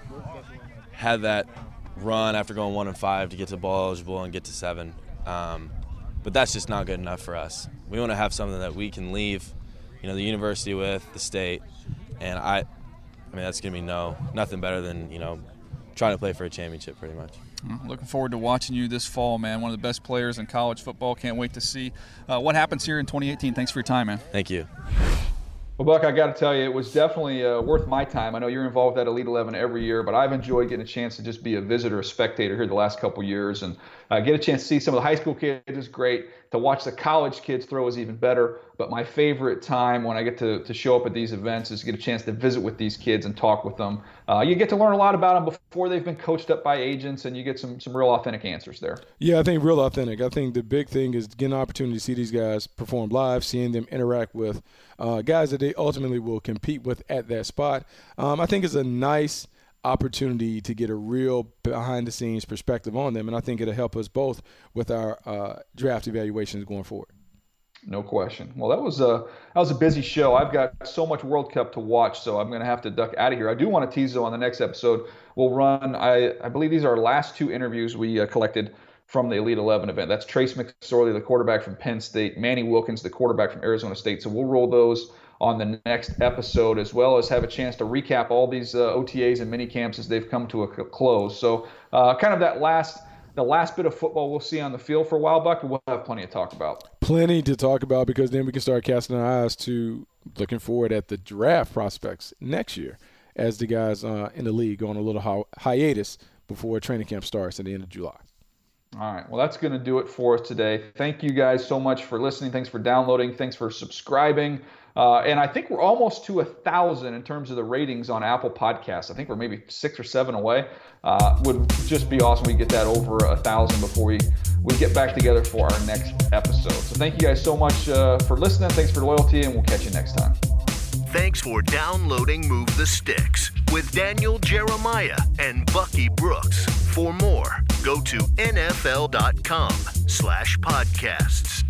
[SPEAKER 7] Had that run after going one and five to get to bowl eligible and get to seven. Um, but that's just not good enough for us. We want to have something that we can leave, you know, the university with, the state, and I, I mean, that's gonna be no, nothing better than, you know, trying to play for a championship pretty much.
[SPEAKER 5] Well, looking forward to watching you this fall, man. One of the best players in college football. Can't wait to see uh, what happens here in twenty eighteen. Thanks for your time, man.
[SPEAKER 7] Thank you.
[SPEAKER 2] Well, Buck, I got to tell you, it was definitely uh, worth my time. I know you're involved at Elite eleven every year, but I've enjoyed getting a chance to just be a visitor, a spectator here the last couple years, and uh, get a chance to see some of the high school kids is great. To watch the college kids throw is even better. But my favorite time when I get to, to show up at these events is to get a chance to visit with these kids and talk with them. Uh, you get to learn a lot about them before they've been coached up by agents, and you get some some real authentic answers there.
[SPEAKER 3] Yeah, I think real authentic. I think the big thing is getting an opportunity to see these guys perform live, seeing them interact with uh, guys that they ultimately will compete with at that spot. Um, I think it's a nice opportunity to get a real behind-the-scenes perspective on them, and I think it'll help us both with our uh, draft evaluations going forward.
[SPEAKER 2] No question. Well, that was a that was a busy show. I've got so much World Cup to watch, so I'm going to have to duck out of here. I do want to tease, though, on the next episode, we'll run, I, I believe these are our last two interviews we uh, collected from the Elite eleven event. That's Trace McSorley, the quarterback from Penn State, Manny Wilkins, the quarterback from Arizona State. So we'll roll those on the next episode, as well as have a chance to recap all these uh, O T As and mini camps as they've come to a close. So uh, kind of that last the last bit of football we'll see on the field for a while, Buck, but we'll have plenty to talk about.
[SPEAKER 3] Plenty to talk about, because then we can start casting our eyes to looking forward at the draft prospects next year as the guys uh, in the league go on a little hi- hiatus before training camp starts at the end of July.
[SPEAKER 2] All right. Well, that's going to do it for us today. Thank you guys so much for listening. Thanks for downloading. Thanks for subscribing. Uh, and I think we're almost to a thousand in terms of the ratings on Apple Podcasts. I think we're maybe six or seven away. Uh, would just be awesome. We get that over a thousand before we, we get back together for our next episode. So thank you guys so much uh, for listening. Thanks for the loyalty, and we'll catch you next time.
[SPEAKER 1] Thanks for downloading Move the Sticks with Daniel Jeremiah and Bucky Brooks. For more, go to N F L dot com slash podcasts.